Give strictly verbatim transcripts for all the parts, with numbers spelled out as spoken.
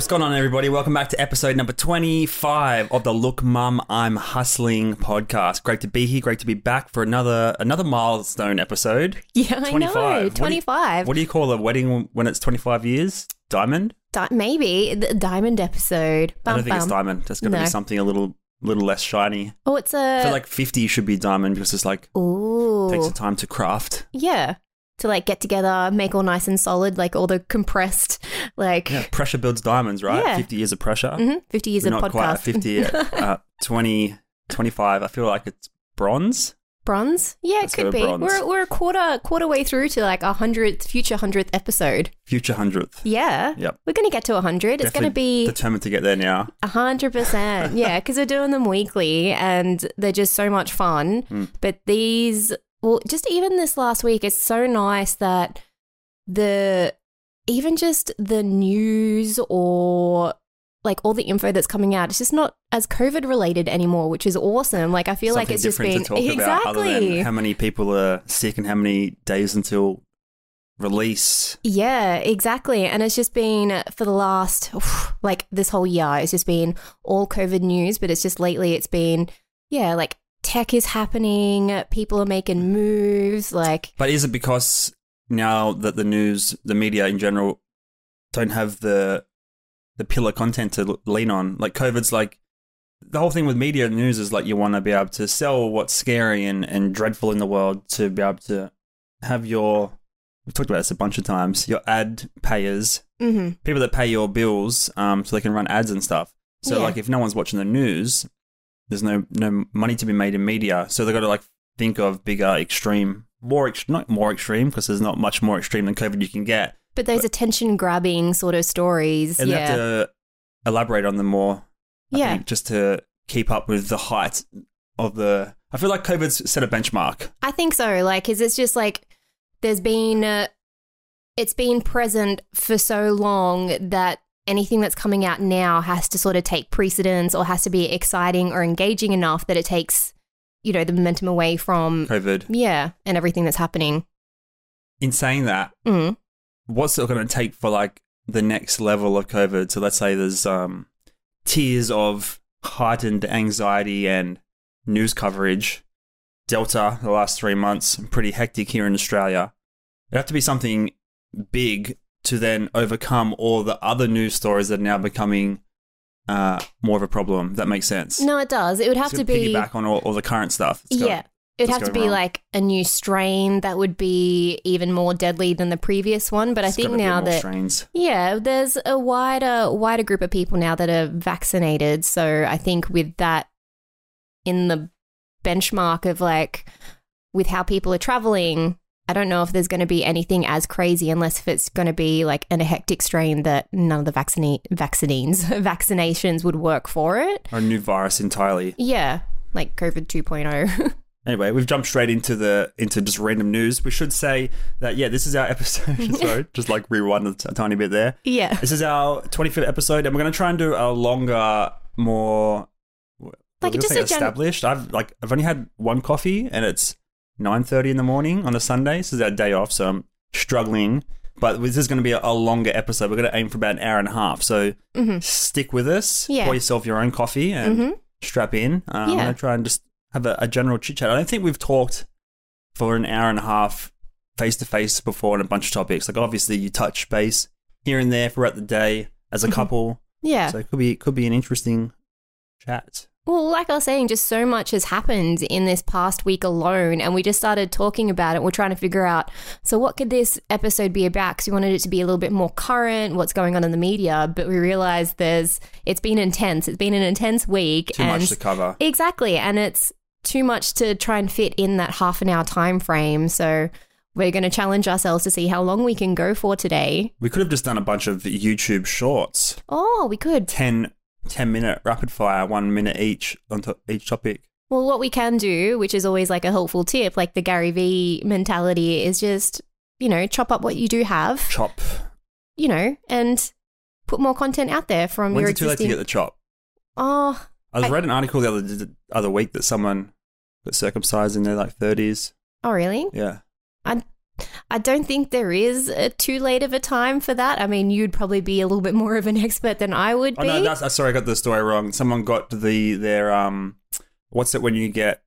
What's going on, everybody? Welcome back to episode number twenty-five of the Look Mum, I'm Hustling podcast. Great to be here. Great to be back for another another milestone episode. Yeah, I know. twenty-five. What do you, what do you call a wedding when it's twenty-five years? Diamond? Di- maybe. The diamond episode. Bum, I don't think bum. it's diamond. There's got to No. be something a little little less shiny. Oh, it's a... I feel like fifty should be diamond because it's like, Ooh. takes the time to craft. Yeah. To like get together, make all nice and solid, like all the compressed, like... Yeah, pressure builds diamonds, right? Yeah. fifty years of pressure. Mm-hmm. fifty years We're of not podcast. quite at fifty yet. uh, twenty, twenty-five. I feel like it's bronze. Bronze? Yeah, Let's it go could be. bronze. We're we're a quarter quarter way through to like a hundredth, future hundredth episode. Future hundredth. Yeah. Yep. We're going to get to a hundred. It's going to be Determined to get there now. a hundred percent. Yeah, because we're doing them weekly and they're just so much fun. Mm. But these, well, just even this last week, it's so nice that the, even just the news or like all the info that's coming out, it's just not as COVID related anymore, which is awesome. Like I feel Something like it's just different been to talk about other exactly than how many people are sick and how many days until release. Yeah, exactly. And it's just been for the last, like this whole year, it's just been all COVID news, but it's just lately it's been, yeah, like tech is happening, people are making moves, like. But is it because now that the news, the media in general, don't have the the pillar content to l- lean on? Like COVID's like, the whole thing with media and news is like you want to be able to sell what's scary and, and dreadful in the world to be able to have your, we've talked about this a bunch of times, your ad payers, Mm-hmm. people that pay your bills um, so they can run ads and stuff. So Yeah. like if no one's watching the news, there's no no money to be made in media. So they've got to like think of bigger, extreme, more ex- not more extreme because there's not much more extreme than COVID you can get. But those attention grabbing sort of stories, And they yeah. have to elaborate on them more, I Yeah. think, just to keep up with the height of the... I feel like COVID's set a benchmark. I think so. Like, is it's just like there's been, uh, it's been present for so long that anything that's coming out now has to sort of take precedence or has to be exciting or engaging enough that it takes, you know, the momentum away from, COVID. yeah, and everything that's happening. In saying that, Mm. what's it going to take for like the next level of COVID? So let's say there's um, tiers of heightened anxiety and news coverage. Delta, the last three months, pretty hectic here in Australia. It'd have to be something big to then overcome all the other news stories that are now becoming uh, more of a problem. That makes sense. No, it does. It would have It's to gonna be, piggyback on all, all the current stuff. It's got- yeah. It'd what's have to going be wrong. like a new strain that would be even more deadly than the previous one. But I it's think gotta be now more that strains. yeah, there's a wider wider group of people now that are vaccinated. So I think with that in the benchmark of like with how people are traveling, I don't know if there's going to be anything as crazy unless if it's going to be like an, a hectic strain that none of the vaccine vaccines vaccinations would work for it. Or a new virus entirely. Yeah, like COVID two point oh. Anyway, we've jumped straight into the into just random news. We should say that yeah, this is our episode. Sorry, just like rewind a t- tiny bit there. Yeah. This is our twenty-fifth episode, and we're going to try and do a longer, more Like like just just a gen- established. I've like I've only had one coffee, and it's nine thirty in the morning on a Sunday. This is our day off, so I'm struggling. But this is going to be a, a longer episode. We're going to aim for about an hour and a half. So Mhm. stick with us. Yeah. Pour yourself your own coffee and Mhm. strap in. Um, I'm Yeah. going to try and just have a, a general chit chat. I don't think we've talked for an hour and a half face to face before on a bunch of topics. Like obviously you touch base here and there throughout the day as a Mhm. couple. Yeah. So it could be could be an interesting chat. Well, like I was saying, just so much has happened in this past week alone, and we just started talking about it. We're trying to figure out, so what could this episode be about? Because we wanted it to be a little bit more current, what's going on in the media, but we realized there's, it's been intense. It's been an intense week. Too and much to cover. Exactly, and it's too much to try and fit in that half an hour time frame. So we're going to challenge ourselves to see how long we can go for today. We could have just done a bunch of YouTube shorts. Oh, we could. ten, ten minute rapid fire, one minute each on to- each topic. Well, what we can do, which is always like a helpful tip, like the Gary Vee mentality, is just, you know, chop up what you do have, Chop. you know, and put more content out there from When's your it too late existing. to get the chop? Oh, I was I- read an article the other the other week that someone got circumcised in their like thirties. oh, really? Yeah. I don't think there is a too late of a time for that. I mean, you'd probably be a little bit more of an expert than I would Oh be. no, that's uh, sorry, I got the story wrong. Someone got the their um, what's it when you get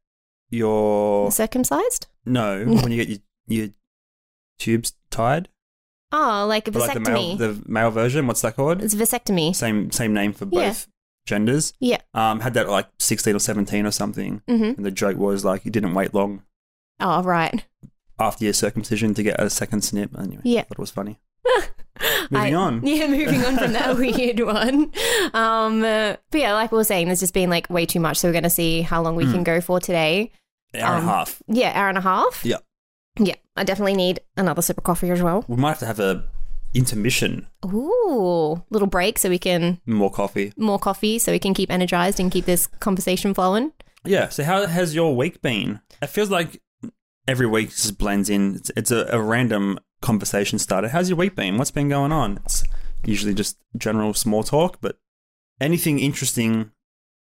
your Circumcised? no when you get your your tubes tied? Oh, like a But like the male vasectomy. the male version. What's that called? It's vasectomy. Same same name for both Yeah. genders. Yeah. Um, had that at like sixteen or seventeen or something, hmm and the joke was like you didn't wait long Oh, right. after your circumcision to get a second snip. Anyway, Yeah. I thought it was funny. Moving I- on. Yeah, moving on from that weird one. Um, uh, but yeah, like we were saying, there's just been like way too much. So we're going to see how long we Mm. can go for today. Hour and um, a half. Yeah, hour and a half. Yeah. Yeah, I definitely need another sip of coffee as well. We might have to have a intermission. Ooh, little break so we can, More coffee. more coffee so we can keep energized and keep this conversation flowing. Yeah. So how has your week been? It feels like every week just blends in. It's, it's a, a random conversation starter. How's your week been? What's been going on? It's usually just general small talk, but anything interesting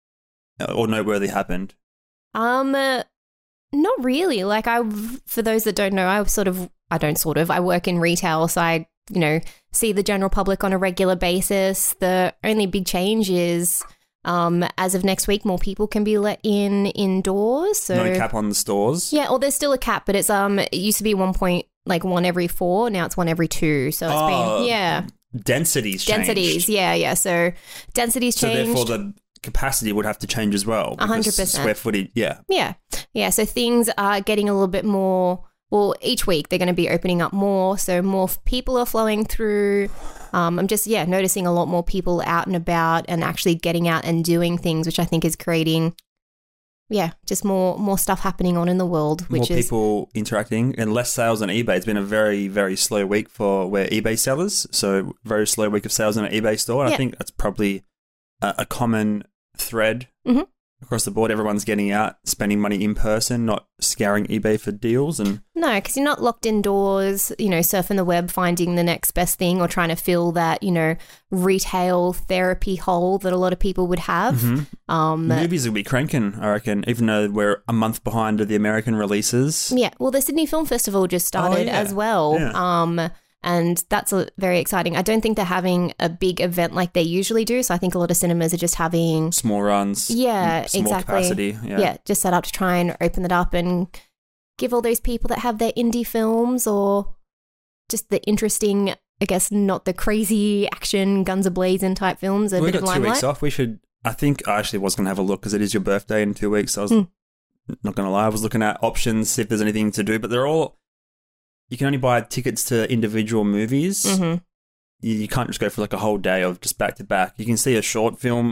or noteworthy happened? Um, uh, not really. Like I, for those that don't know, I sort of, I don't sort of, I work in retail, so I, you know, see the general public on a regular basis. The only big change is, um, as of next week, more people can be let in indoors. So No cap on the stores. yeah, or there's still a cap, but it's um, it used to be one point like one every four. Now it's one every two. So it's Oh, been yeah, Densities changed. densities. Yeah, yeah. So densities So changed. therefore the capacity would have to change as well. A hundred because percent. Square footage, yeah. Yeah. Yeah. So things are getting a little bit more. Well, each week they're going to be opening up more. So more f- people are flowing through. Um, I'm just, yeah, noticing a lot more people out and about and actually getting out and doing things, which I think is creating, yeah, just more more stuff happening on in the world, which More is. people interacting and less sales on eBay. It's been a very, very slow week for where eBay sellers. So very slow week of sales in an eBay store. And Yeah. I think that's probably a, a common thread Mhm. across the board. Everyone's getting out, spending money in person, not scouring eBay for deals. And No, because you're not locked indoors, you know, surfing the web, finding the next best thing or trying to fill that, you know, retail therapy hole that a lot of people would have. Mhm. Um, movies will be cranking, I reckon, even though we're a month behind of the American releases. Yeah, well, the Sydney Film Festival just started yeah. as well. Yeah. Um, and that's a, very exciting. I don't think they're having a big event like they usually do. So I think a lot of cinemas are just having, Small runs. Yeah, small exactly. capacity. Yeah. yeah. just set up to try and open it up and give all those people that have their indie films or just the interesting, I guess, not the crazy action, guns a-blazing type films, a we bit of got two limelight. weeks off. We should. I think I actually was going to have a look because it is your birthday in two weeks. I was Mm. not going to lie. I was looking at options, see if there's anything to do, but they're all. You can only buy tickets to individual movies. hmm You, you can't just go for like a whole day of just back to back. You can see a short film,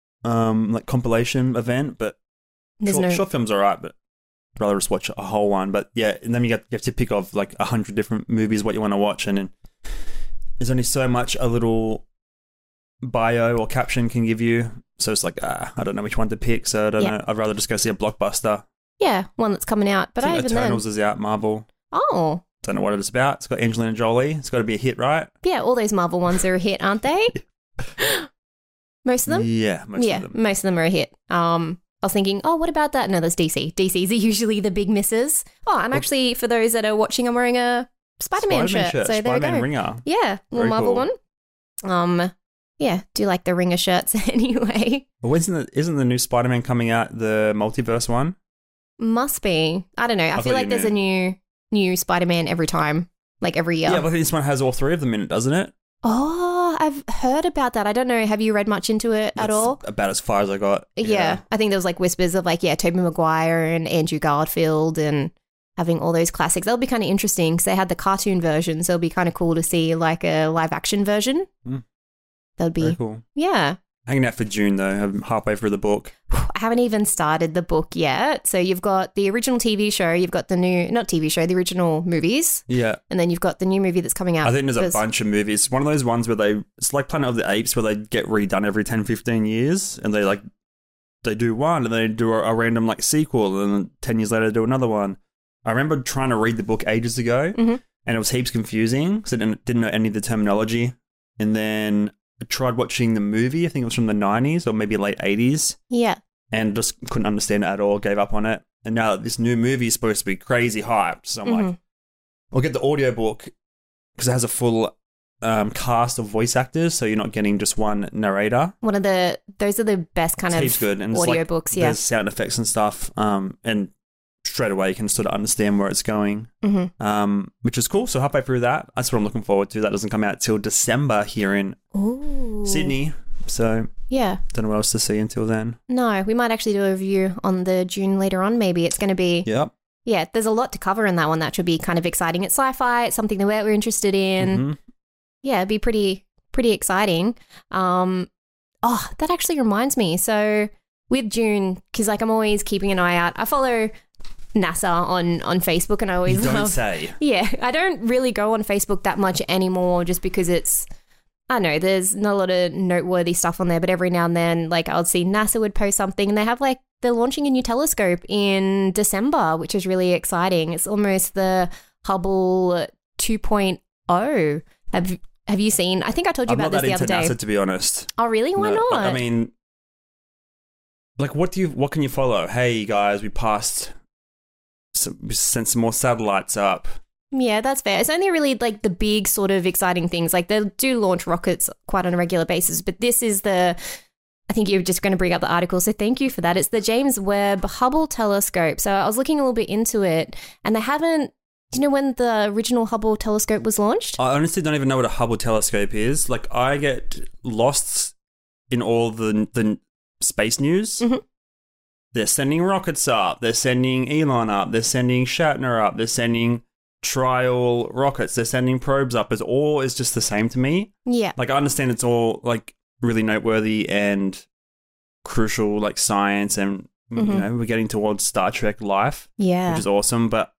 um, like compilation event, but There's short, no. short films are alright, but I'd rather just watch a whole one. But yeah, and then you have, you have to pick off like a hundred different movies what you want to watch, and then there's only so much a little bio or caption can give you. So it's like, ah, I don't know which one to pick. So I don't Yeah. know. I'd rather just go see a blockbuster. Yeah, one that's coming out. But I I think even then. Eternals is out. Marvel. Oh, Don't know what it's about. It's got Angelina Jolie. It's got to be a hit, right? yeah, all those Marvel ones are a hit, aren't they? Most of them? Yeah, most yeah, of them. most of them are a hit. Um, I was thinking, oh, what about that? No, that's D C. D C's are usually the big misses. Oh, I'm actually, for those that are watching, I'm wearing a Spider-Man, shirt. So there Spider-Man we go. ringer. Yeah, little Very Marvel cool. one. Um, yeah, do like the ringer shirts anyway. Well, isn't the, isn't the new Spider-Man coming out, the multiverse one? Must be. I don't know. I, I feel thought like you there's knew. a new new Spider-Man every time, like every year. Yeah, but I think this one has all three of them in it, doesn't it? Oh, I've heard about that. I don't know. Have you read much into it at That's all? about as far as I got. Yeah. I think there was like whispers of like, yeah, Tobey Maguire and Andrew Garfield and having all those classics. That'll be kind of interesting because they had the cartoon version, so it'll be kind of cool to see like a live action version. Mm. That'd be, Very cool. yeah. Hanging out for June, though. I'm halfway through the book. I haven't even started the book yet. So you've got the original T V show, you've got the new, not T V show, the original movies, Yeah. and then you've got the new movie that's coming out. I think there's a There's- bunch of movies. It's one of those ones where they, it's like Planet of the Apes, where they get redone every ten, fifteen years, and they like, they do one, and they do a, a random like sequel, and then ten years later they do another one. I remember trying to read the book ages ago, Mhm. and it was heaps confusing because I didn't, didn't know any of the terminology. And then I tried watching the movie, I think it was from the nineties or maybe late eighties, Yeah. and just couldn't understand it at all, gave up on it. And now this new movie is supposed to be crazy hyped, so I'm like, Mhm. or get the audiobook because it has a full um, cast of voice actors, so you're not getting just one narrator. One of the those are the best kind It's of good. And it's like, audiobooks. Yeah. there's sound effects and stuff, um, and straight away you can sort of understand where it's going, Mm-hmm. um, which is cool. So halfway through that, that's what I'm looking forward to. That doesn't come out till December here in Ooh. Sydney, so Yeah. don't know what else to see until then. No, we might actually do a review on the June later on. Maybe it's going to be. Yep. Yeah, there's a lot to cover in that one. That should be kind of exciting. It's sci-fi. It's something that we're we're interested in. Mhm. Yeah, it'd be pretty pretty exciting. Um, oh, that actually reminds me. So with June, because like I'm always keeping an eye out. I follow NASA on on Facebook, and I always You don't love. say. Yeah, I don't really go on Facebook that much anymore, just because it's. I know there's not a lot of noteworthy stuff on there, but every now and then, like I'll see NASA would post something, and they have like they're launching a new telescope in December, which is really exciting. It's almost the Hubble two point oh. Have Have you seen? I think I told you I'm about not this that the into other day. NASA, to be honest. Oh, really? Why No, not? like, I mean, like, what do you? What can you follow? Hey guys, we passed. Some, we sent some more satellites up. Yeah, that's fair. It's only really like the big sort of exciting things. Like they do launch rockets quite on a regular basis, but this is the, I think you're just going to bring up the article, so thank you for that. It's the James Webb Hubble telescope. So I was looking a little bit into it, and they haven't, do you know when the original Hubble telescope was launched? I honestly don't even know what a Hubble telescope is. Like, I get lost in all the the space news. Mhm. They're sending rockets up. They're sending Elon up. They're sending Shatner up. They're sending trial rockets. They're sending probes up. It's all is just the same to me. Yeah. Like, I understand it's all like really noteworthy and crucial, like science, and Mhm. you know, we're getting towards Star Trek life, Yeah. which is awesome. But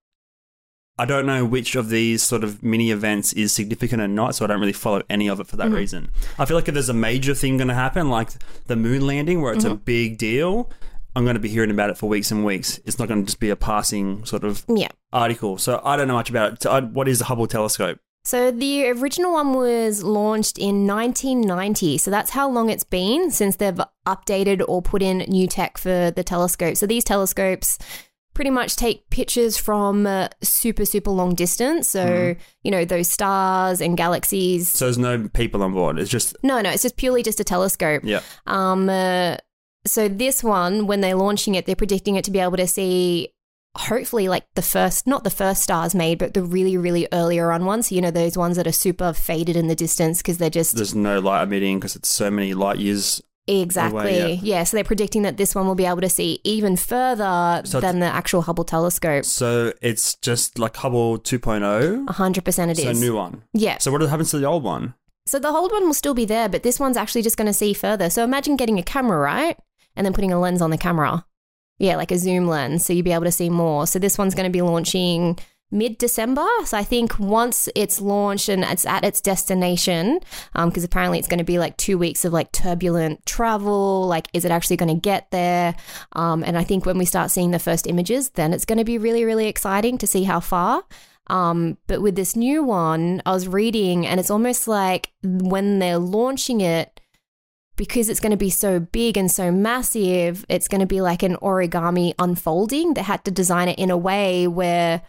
I don't know which of these sort of mini events is significant or not, so I don't really follow any of it for that Mhm. reason. I feel like if there's a major thing going to happen, like the moon landing, where it's a Mhm. big deal, I'm going to be hearing about it for weeks and weeks. It's not going to just be a passing sort of Yeah. article. So I don't know much about it. So I, what is the Hubble telescope? So the original one was launched in nineteen ninety. So that's how long it's been since they've updated or put in new tech for the telescope. So these telescopes pretty much take pictures from uh, super, super long distance. So, Mhm. you know, those stars and galaxies. So there's no people on board. It's just, No, no, it's just purely just a telescope. yeah. Um, uh, so this one, when they're launching it, they're predicting it to be able to see hopefully like the first, not the first stars made, but the really, really earlier on ones. You know, those ones that are super faded in the distance because they're just There's no light emitting because it's so many light years. exactly. away, yeah. Yeah. So they're predicting that this one will be able to see even further So than the actual Hubble telescope. So it's just like Hubble two point oh. A hundred percent it So a is. new one. Yeah. So what happens to the old one? So the old one will still be there, but this one's actually just going to see further. So imagine getting a camera, right? And then putting a lens on the camera. Yeah, like a zoom lens, so you'll be able to see more. So this one's going to be launching mid-December. So I think once it's launched and it's at its destination, because apparently it's going to be like two weeks of like turbulent travel, like is it actually going to get there? Um, and I think when we start seeing the first images, then it's going to be really, really exciting to see how far. Um, but with this new one, I was reading and it's almost like when they're launching it, because it's going to be so big and so massive, it's going to be like an origami unfolding. They had to design it in a way where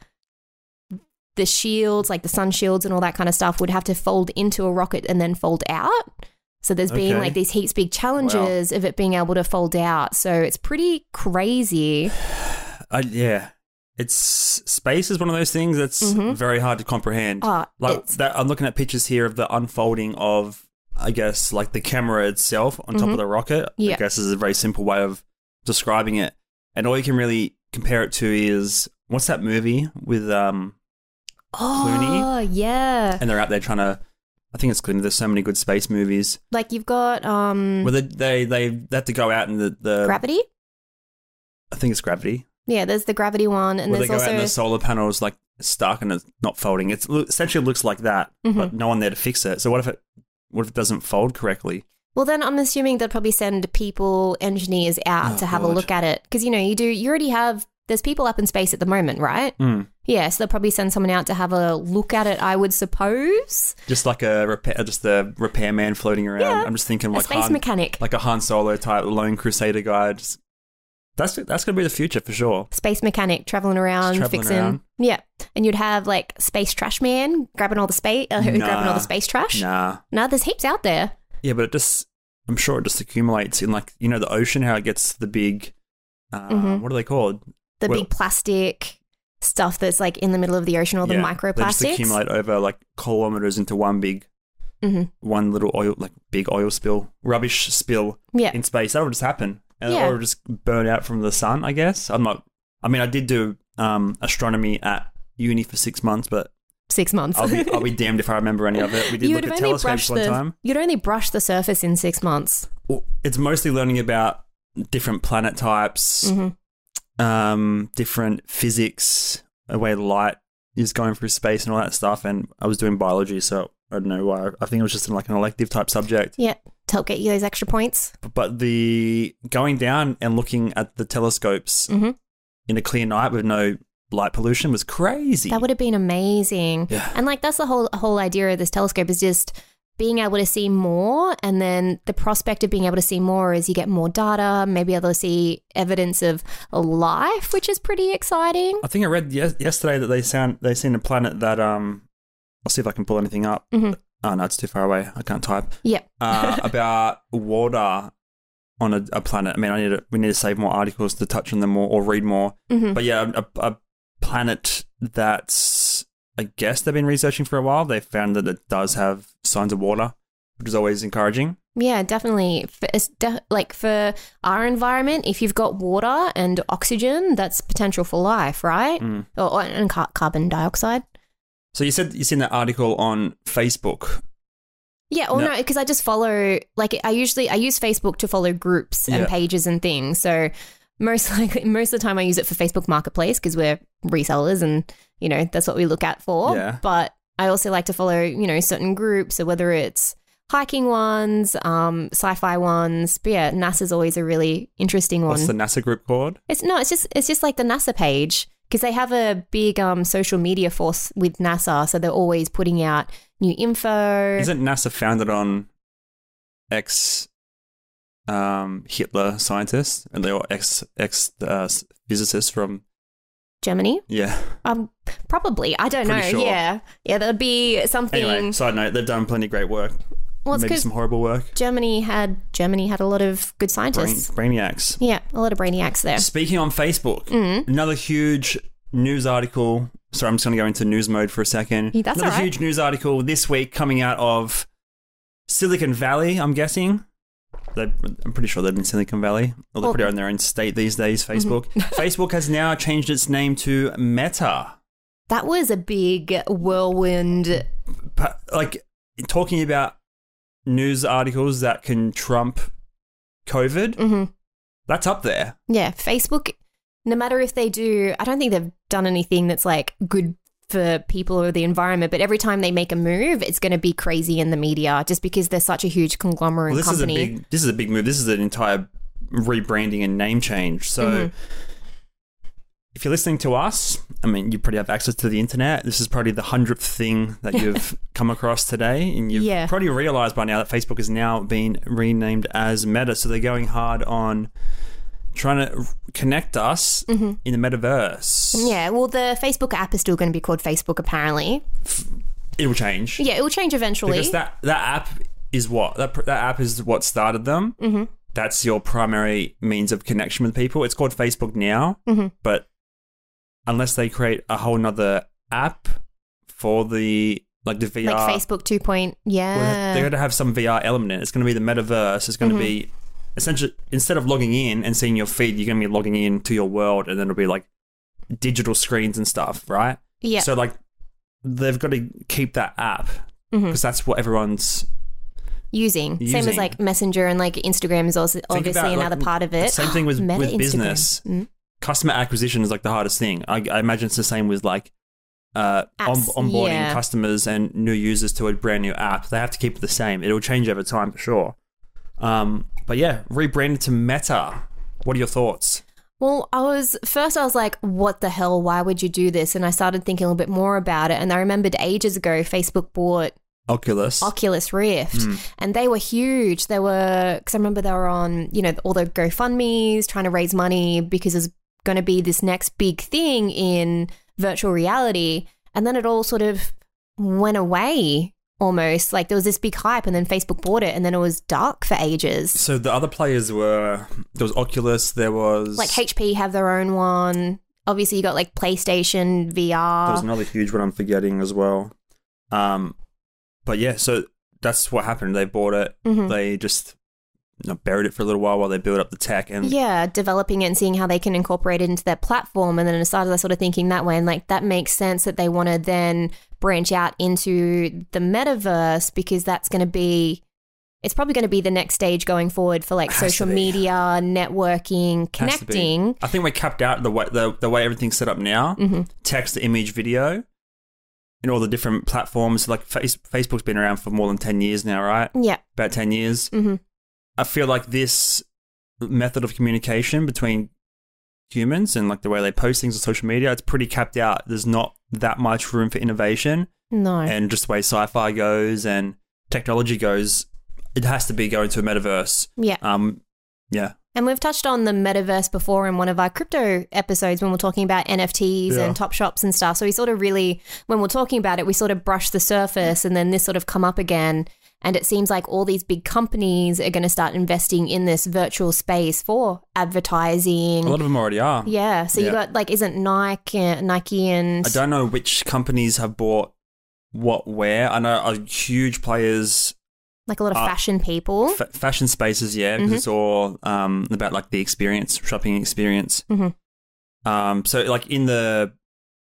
the shields, like the sun shields and all that kind of stuff, would have to fold into a rocket and then fold out. So there's been Okay. like these heaps big challenges of it being able to fold out. So it's pretty crazy. I, yeah. It's space is one of those things that's Mhm. very hard to comprehend. Oh, like it's- that, I'm looking at pictures here of the unfolding of, I guess, like the camera itself on top Mhm. of the rocket. Yeah. I guess is a very simple way of describing it. And all you can really compare it to is what's that movie with um Oh, yeah. and they're out there trying to. I think it's Clooney. There's so many good space movies Like you've got um, where they they they, they have to go out and the, the Gravity. I think it's Gravity. Yeah, there's the Gravity one, and Where they there's go out and the also solar panels like stuck and it's not folding. It's essentially looks like that, Mhm. but no one there to fix it. So what if it what if it doesn't fold correctly? well, then I'm assuming they'll probably send people, engineers out Oh, to have a God. look at it because you know you do you already have there's people up in space at the moment, right? Mm. Yeah, so they'll probably send someone out to have a look at it. I would suppose Just like a repair, just a repairman floating around. Yeah. I'm just thinking a like space Han, mechanic. like a Han Solo type lone crusader guy. Just That's that's gonna be the future for sure. Space mechanic traveling around, Just traveling fixing. around. Yeah. And you'd have like space trash man grabbing all the space, uh, Nah. grabbing all the space trash. Nah. No, there's heaps out there. Yeah, but it just I'm sure it just accumulates in like you know the ocean how it gets the big. Uh, Mhm. What are they called? The Well- big plastic stuff that's like in the middle of the ocean, all the Yeah, They just microplastics. accumulate over like kilometers into one big, Mhm. one little oil, like big oil spill, rubbish spill Yeah. in space. That will just happen, and Yeah. or just burn out from the sun. I guess I'm not. I mean, I did do um, astronomy at uni for six months, but Six months. I'll be, I'll be damned if I remember any of it. We did You look would at have only telescopes brushed one the. time. You'd only brush the surface in six months. Well, it's mostly learning about different planet types, Mhm. um, different physics, the way light is going through space and all that stuff. And I was doing biology, so I don't know why. I think it was just like an elective type subject. Yeah. To help get you those extra points. But the going down and looking at the telescopes Mhm. in a clear night with no light pollution was crazy. That would have been amazing. Yeah. And like that's the whole whole idea of this telescope is just being able to see more, and then the prospect of being able to see more is you get more data, maybe able to see evidence of life, which is pretty exciting. I think I read yes- yesterday that they sound they seen a planet that um I'll see if I can pull anything up. Mhm. Oh no, it's too far away. I can't type. Yep. Uh, about water on a, a planet. I mean, I need to, we need to save more articles to touch on them more or read more. Mhm. But yeah, a, a planet that's I guess they've been researching for a while. They found that it does have signs of water, which is always encouraging. Yeah, definitely. For, it's de- like for our environment, if you've got water and oxygen, that's potential for life, right? Mm. Or, or and car- carbon dioxide. So you said you seen that article on Facebook. Yeah, or No. no, because I just follow, like, I usually, I use Facebook to follow groups and Yeah. pages and things. So most likely, most of the time I use it for Facebook Marketplace because we're resellers and, you know, that's what we look at for. Yeah. But I also like to follow, you know, certain groups. So whether it's hiking ones, um, sci-fi ones, but yeah, NASA's always a really interesting one. What's the NASA group called? It's no, it's just it's just like the NASA page because they have a big um social media force with NASA, so they're always putting out new info. Isn't NASA founded on ex um, Hitler scientists and they were ex ex uh, physicists from Germany? yeah. Um, probably. I don't Pretty know. sure. Yeah, yeah, that'd be something. Anyway, side note, they've done plenty of great work. well, it's Maybe because some horrible work. Germany had Germany had a lot of good Brain, scientists. brainiacs. Yeah, a lot of brainiacs there. Speaking on Facebook, Mm. another huge news article. Sorry, I'm just going to go into news mode for a second. Yeah, that's another all right. huge news article this week coming out of Silicon Valley, I'm guessing. They, I'm pretty sure they're in Silicon Valley. Or they're Well- pretty in their own state these days, Mm-hmm. Facebook. Facebook has now changed its name to Meta. That was a big whirlwind. Pa- Like, talking about news articles that can trump COVID, hmm that's up there. Yeah, Facebook. No matter if they do, I don't think they've done anything that's like good for people or the environment. But every time they make a move, it's going to be crazy in the media, just because they're such a huge conglomerate Well, this company. is a big. This is a big move. This is an entire rebranding and name change. So, Mhm. if you're listening to us, I mean, you probably have access to the internet. This is probably the hundredth thing that you've come across today, and you've Yeah. probably realized by now that Facebook has now been renamed as Meta. So they're going hard on trying to connect us Mhm. in the metaverse. Yeah, well, the Facebook app is still going to be called Facebook, apparently. It will change. Yeah, it will change eventually. Because that, that app is what that that app is what started them. Mhm. That's your primary means of connection with people. It's called Facebook now, Mhm. but unless they create a whole nother app for the like the V R, Like Facebook two point, well, yeah. they're going to have some V R element in it. It's going to be the metaverse. It's going Mm-hmm. to be essentially instead of logging in and seeing your feed, you're going to be logging in to your world, and then it'll be like digital screens and stuff, right? yeah. So like they've got to keep that app because Mhm. that's what everyone's. Using. Same Using. as like Messenger and like Instagram is also obviously about, like, another part of it. Same thing with, Meta with Instagram. business. Mm. Customer acquisition is like the hardest thing. I, I imagine it's the same with like uh, on, Apps, onboarding yeah. customers and new users to a brand new app. They have to keep it the same. It'll change over time for sure. Um, but yeah, rebranded to Meta. What are your thoughts? Well, I was first I was like, what the hell? Why would you do this? And I started thinking a little bit more about it. And I remembered ages ago, Facebook bought Oculus. Oculus Rift. Mm. And they were huge. They were, because I remember they were on, you know, all the GoFundMes trying to raise money because there's going to be this next big thing in virtual reality. And then it all sort of went away almost. Like there was this big hype and then Facebook bought it and then it was dark for ages. So the other players were, there was Oculus, there was... Like H P have their own one. Obviously you got like PlayStation, V R. There was another huge one I'm forgetting as well. Um, But yeah, so that's what happened. They bought it. Mm-hmm. They just you know, buried it for a little while while they built up the tech. And yeah, developing it and seeing how they can incorporate it into their platform. And then I started sort of thinking that way. And like that makes sense that they want to then branch out into the metaverse because that's going to be, it's probably going to be the next stage going forward for like social media, networking, connecting. I think we're capped out the way, the, the way everything's set up now. Mm-hmm. Text, image, video. In all the different platforms, like face, Facebook's been around for more than ten years now, right? Yeah. About ten years. Mm-hmm. I feel like this method of communication between humans and like the way they post things on social media, it's pretty capped out. There's not that much room for innovation. No. And just the way sci-fi goes and technology goes, it has to be going to a metaverse. Yeah. Um, yeah. And we've touched on the metaverse before in one of our crypto episodes when we're talking about N F Ts Yeah. and Top Shops and stuff. So we sort of really, when we're talking about it, we sort of brush the surface and then this sort of come up again. And it seems like all these big companies are going to start investing in this virtual space for advertising. A lot of them already are. Yeah. So Yeah. you got like, isn't Nike, uh, Nike and... I don't know which companies have bought what where. I know uh, huge players... Like a lot of Uh, fashion people. F- fashion spaces, yeah, because Mhm. it's all um, about like the experience, shopping experience. Mhm. Um, so, like in the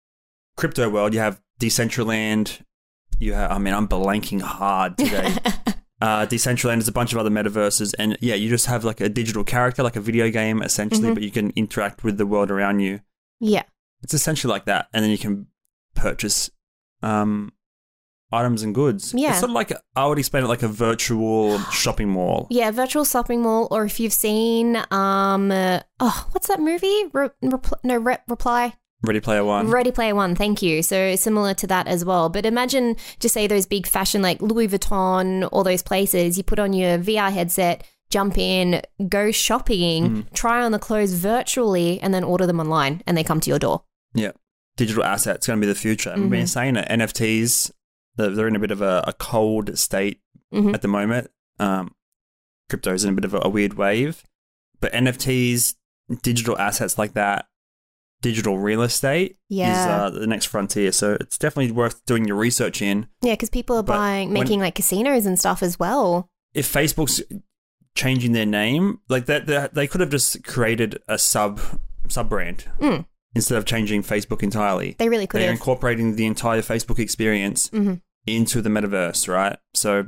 crypto world, you have Decentraland. You have, I mean, I'm blanking hard today. uh, Decentraland is a bunch of other metaverses, and yeah, you just have like a digital character, like a video game, essentially, Mhm. but you can interact with the world around you. Yeah. It's essentially like that, and then you can purchase um, items and goods. Yeah. It's sort of like, I would explain it like a virtual shopping mall. Yeah, virtual shopping mall, or if you've seen, um, uh, oh, what's that movie? Re- repl- no, re- Reply. Ready Player One. Ready Player One, thank you. So similar to that as well. But imagine, just say those big fashion like Louis Vuitton, all those places, you put on your V R headset, jump in, go shopping, Mm. try on the clothes virtually, and then order them online and they come to your door. Yeah. Digital assets going to be the future. And we've been Mhm. saying it. N F Ts, they're, they're in a bit of a, a cold state Mhm. at the moment. Um, crypto's in a bit of a, a weird wave. But N F Ts, digital assets like that, digital real estate Yeah. is uh, the next frontier. So it's definitely worth doing your research in. Yeah, because people are But buying, when- making like casinos and stuff as well. If Facebook's changing their name, like that, that they could have just created a sub sub brand Mm. instead of changing Facebook entirely. They really could They're have. incorporating the entire Facebook experience hmm into the metaverse, right? So,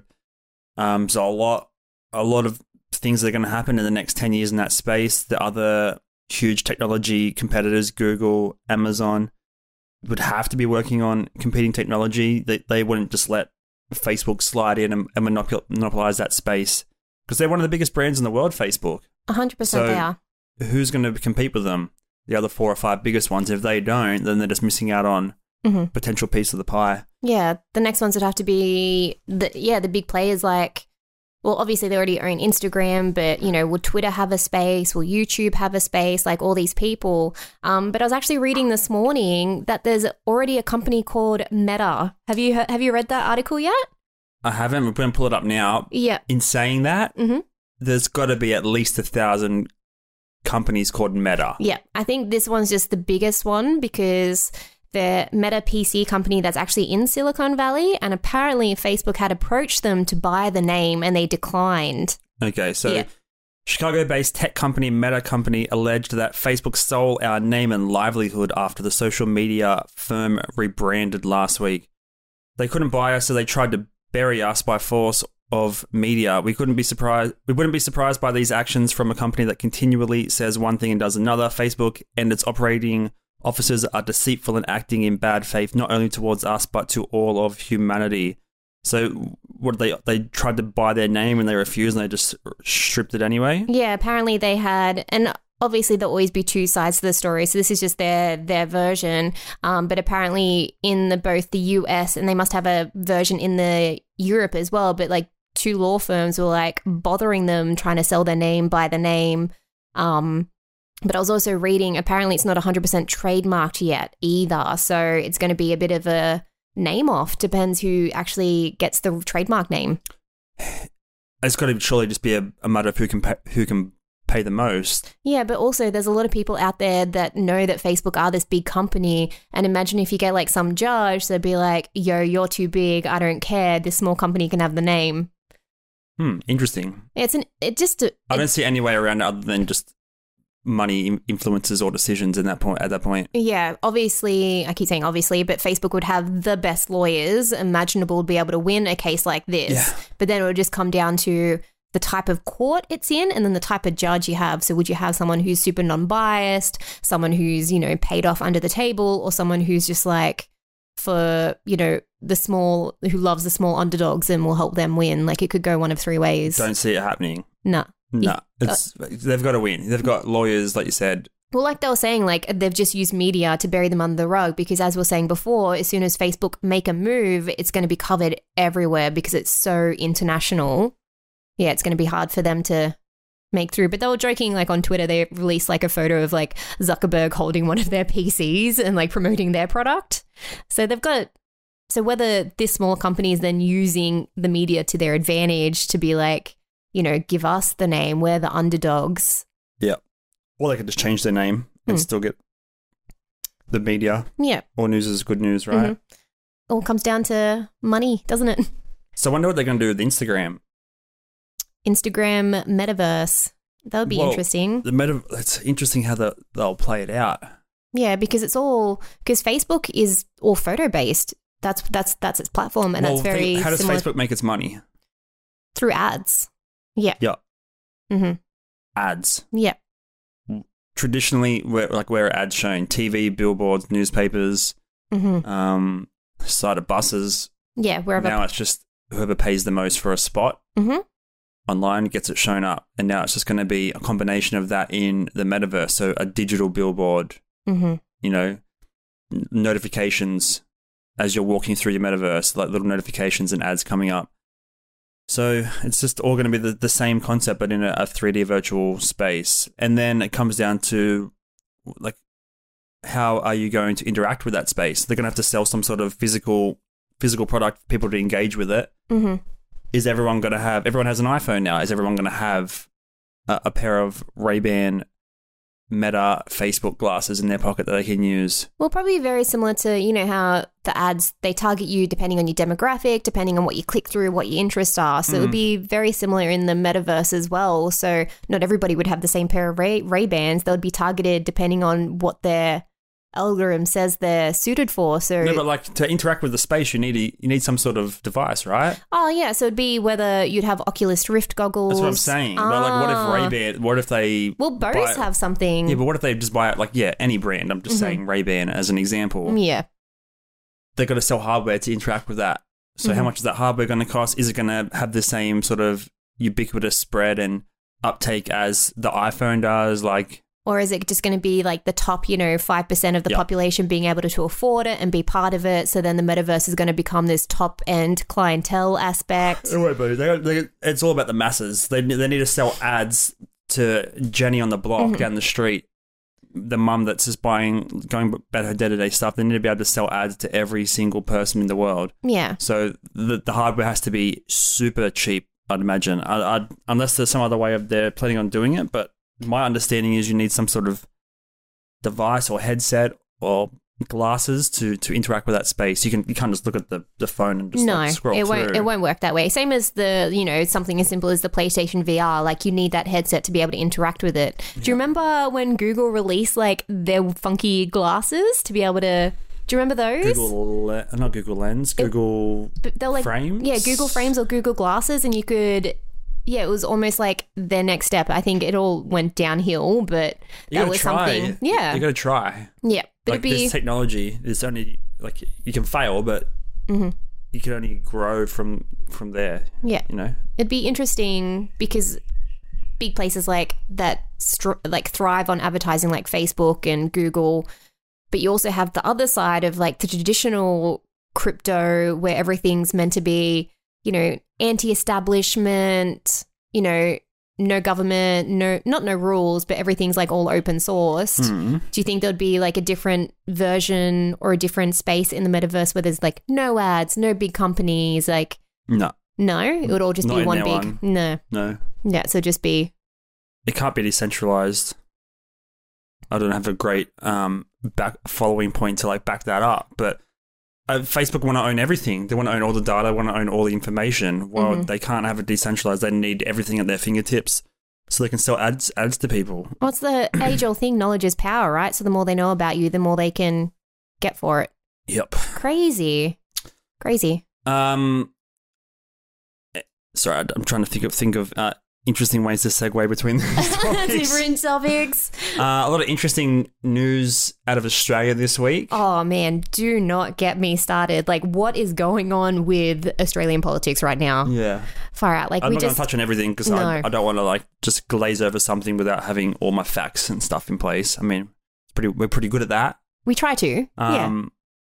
um, so a lot, a lot of things that are going to happen in the next ten years in that space. The other huge technology competitors, Google, Amazon, would have to be working on competing technology. They they wouldn't just let Facebook slide in and, and monopol- monopolize that space because they're one of the biggest brands in the world. Facebook. one hundred percent So- they are. Who's going to compete with them? The other four or five biggest ones. If they don't, then they're just missing out on hmm potential piece of the pie. Yeah, the next ones would have to be the yeah the big players like, well, obviously they already own Instagram, but you know, will Twitter have a space? Will YouTube have a space? Like all these people. Um, but I was actually reading this morning that there's already a company called Meta. Have you he- have you read that article yet? I haven't. We're going to pull it up now. Yeah. In saying that, hmm there's got to be at least a thousand companies called Meta. Yeah, I think this one's just the biggest one because the Meta P C company that's actually in Silicon Valley, and apparently Facebook had approached them to buy the name and they declined. Okay, so Yeah. Chicago-based tech company Meta Company alleged that Facebook stole our name and livelihood after the social media firm rebranded last week. They couldn't buy us, so they tried to bury us by force of media. We couldn't be surprised. We wouldn't be surprised by these actions from a company that continually says one thing and does another. Facebook and its operating officers are deceitful and acting in bad faith, not only towards us but to all of humanity. So, what they they tried to buy their name and they refused, and they just stripped it anyway. Yeah, apparently they had, and obviously there'll always be two sides to the story, so this is just their their version. Um, but apparently in the both the U S and they must have a version in the Europe as well, but like two law firms were like bothering them trying to sell their name by the name. Um, but I was also reading, apparently it's not one hundred percent trademarked yet either. So it's going to be a bit of a name off. Depends who actually gets the trademark name. It's got to surely just be a, a matter of who can pay, who can pay the most. Yeah, but also there's a lot of people out there that know that Facebook are this big company. And imagine if you get like some judge that'd be like, yo, you're too big. I don't care. This small company can have the name. Hmm, interesting. It's an it just it, I don't see any way around it other than just money influences all decisions in that point at that point. Yeah, obviously, I keep saying obviously, but Facebook would have the best lawyers imaginable to be able to win a case like this. Yeah. But then it would just come down to the type of court it's in and then the type of judge you have. So would you have someone who's super non-biased, someone who's, you know, paid off under the table, or someone who's just like for, you know, the small, who loves the small underdogs and will help them win? Like it could go one of three ways. Don't see it happening. Nah. No, it's they've got to win. They've got lawyers, like you said. Well, like they were saying, like they've just used media to bury them under the rug because, as we were saying before, as soon as Facebook make a move, it's going to be covered everywhere because it's so international. Yeah, it's going to be hard for them to make through. But they were joking, like on Twitter, they released like a photo of like Zuckerberg holding one of their P Cs and like promoting their product. So they've got. So whether this small company is then using the media to their advantage to be like, you know, give us the name, we're the underdogs. Yeah. Or they could just change their name and mm. still get the media. Yeah. All news is good news, right? Mm-hmm. All comes down to money, doesn't it? So I wonder what they're going to do with Instagram. Instagram metaverse. That would be well, interesting. The meta. It's interesting how the, they'll play it out. Yeah, because it's all because Facebook is all photo based. That's that's that's its platform, and well, that's very. Think, how does similar Facebook make its money? Through ads. Yeah. Yeah. Mm-hmm. Ads. Yeah. Traditionally, where, like where are ads shown? T V, billboards, newspapers, mm-hmm. um, side of buses. Yeah, wherever. Now it's just whoever pays the most for a spot mm-hmm. online gets it shown up, and now it's just going to be a combination of that in the metaverse. So a digital billboard, mm-hmm. you know, notifications as you're walking through your metaverse, like little notifications and ads coming up. So it's just all going to be the, the same concept, but in a, a three D virtual space. And then it comes down to, like, how are you going to interact with that space? They're going to have to sell some sort of physical physical product for people to engage with it. Mm-hmm. Is everyone going to have... Everyone has an iPhone now. Is everyone going to have a, a pair of Ray-Ban Meta Facebook glasses in their pocket that they can use? Well, probably very similar to, you know, how the ads, they target you depending on your demographic, depending on what you click through, what your interests are. So mm. it would be very similar in the metaverse as well. So not everybody would have the same pair of Ray- Ray-Bans. They would be targeted depending on what their algorithm says they're suited for. So no, but like to interact with the space, you need a, you need some sort of device, right? Oh yeah, so it'd be whether you'd have Oculus Rift goggles. That's what I'm saying. Ah. But like, what if Ray-Ban? What if they? Well, Bose have something. Yeah, but what if they just buy it? Like, yeah, any brand. I'm just mm-hmm. saying Ray-Ban as an example. Yeah, they've got to sell hardware to interact with that. So mm-hmm. how much is that hardware going to cost? Is it going to have the same sort of ubiquitous spread and uptake as the iPhone does? Like. Or is it just going to be like the top, you know, five percent of the yep. population being able to, to afford it and be part of it? So then the metaverse is going to become this top end clientele aspect. It won't be. They, they, it's all about the masses. They, they need to sell ads to Jenny on the block mm-hmm. down the street, the mum that's just buying, going about her day-to-day stuff. They need to be able to sell ads to every single person in the world. Yeah. So the, the hardware has to be super cheap, I'd imagine, I, I'd, unless there's some other way of they're planning on doing it. But my understanding is you need some sort of device or headset or glasses to, to interact with that space. You can you can't just look at the, the phone and just no, like scroll it through. won't. It won't work that way. Same as the you know something as simple as the PlayStation V R. Like you need that headset to be able to interact with it. Do you remember when Google released like their funky glasses to be able to? Do you remember those? Google, Le- not Google Lens, Google it, they're like, Frames. Yeah, Google Frames or Google Glasses, and you could. Yeah, it was almost like their next step. I think it all went downhill, but you that was try. something. Yeah, you got to try. Yeah, but like it'd be this technology. It's only like you can fail, but mm-hmm. you can only grow from from there. Yeah, you know, it'd be interesting because big places like that str- like thrive on advertising, like Facebook and Google, but you also have the other side of like the traditional crypto where everything's meant to be you know, anti-establishment, you know, no government, no, not no rules, but everything's like all open sourced. Mm. Do you think there'd be like a different version or a different space in the metaverse where there's like no ads, no big companies? Like, No, no, it would all just Not be in one there big, one. no. no. Yeah, so just be, It can't be decentralized. I don't have a great um, back following point to like back that up, but uh, Facebook want to own everything. They want to own all the data, want to own all the information. Well, Mhm. they can't have it decentralized. They need everything at their fingertips so they can sell ads ads to people. what's the age-old thing? Knowledge is power, right? So the more they know about you, the more they can get for it. Yep. Crazy. Crazy. Um. eh, Sorry, I- I'm trying to think of think of uh, interesting ways to segue between these topics. Different topics. Uh, a lot of interesting news out of Australia this week. Oh man, do not get me started. Like, what is going on with Australian politics right now? Yeah. Far out. Like, I'm we not going just to touch on everything because No. I, I don't want to like just glaze over something without having all my facts and stuff in place. I mean, it's pretty. We're pretty good at that. we try to. yeah. Um,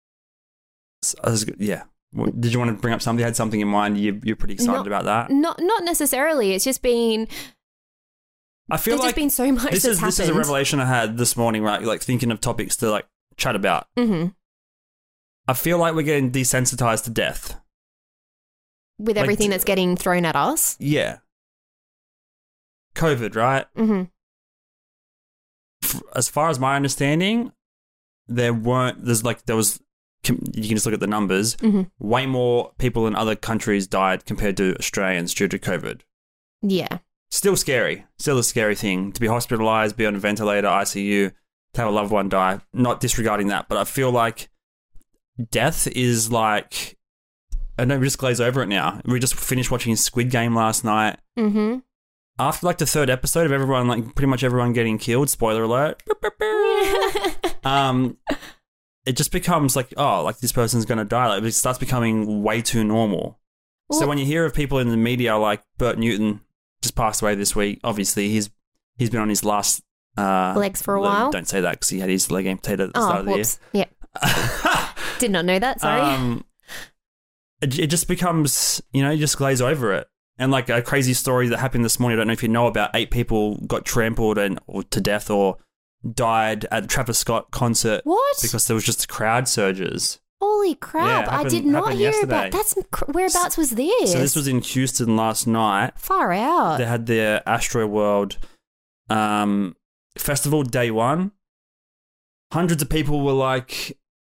so I was, yeah. What- Did you want to bring up something? You had something in mind? You, you're pretty excited Not- about that. Not not necessarily. It's just been I feel there's like just been so much this that's is this is a happened. revelation I had this morning. Right, like thinking of topics to like chat about. hmm I feel like we're getting desensitized to death. With Like, everything d- that's getting thrown at us. Yeah. COVID, right? hmm F- As far as my understanding, there weren't. There's like there was. com- You can just look at the numbers. hmm Way more people in other countries died compared to Australians due to COVID. Yeah. Still scary. Still a scary thing to be hospitalized, be on a ventilator, I C U, to have a loved one die. Not disregarding that, but I feel like death is like. I know we just glaze over it now. We just finished watching Squid Game last night. hmm After like the third episode of everyone, like pretty much everyone getting killed. Spoiler alert. Um, it just becomes like, oh, like this person's gonna die. Like it starts becoming way too normal. so Well- when you hear of people in the media like Bert Newton just passed away this week, obviously he's he's been on his last uh, Legs for a leg- while? Don't say that because he had his leg amputated at the Oh, start of the year. whoops. Yeah. Did not know that. Sorry. Um, it, it just becomes, you know, you just glaze over it. And like a crazy story that happened this morning, I don't know if you know about, eight people got trampled and or to death or died at the Travis Scott concert what? because there was just crowd surges. Holy crap! Yeah, it I did happened- not happened hear yesterday. about. That's cr- whereabouts was this? So this was in Houston last night. far out. They had their Astro World um, festival day one. Hundreds of people were like,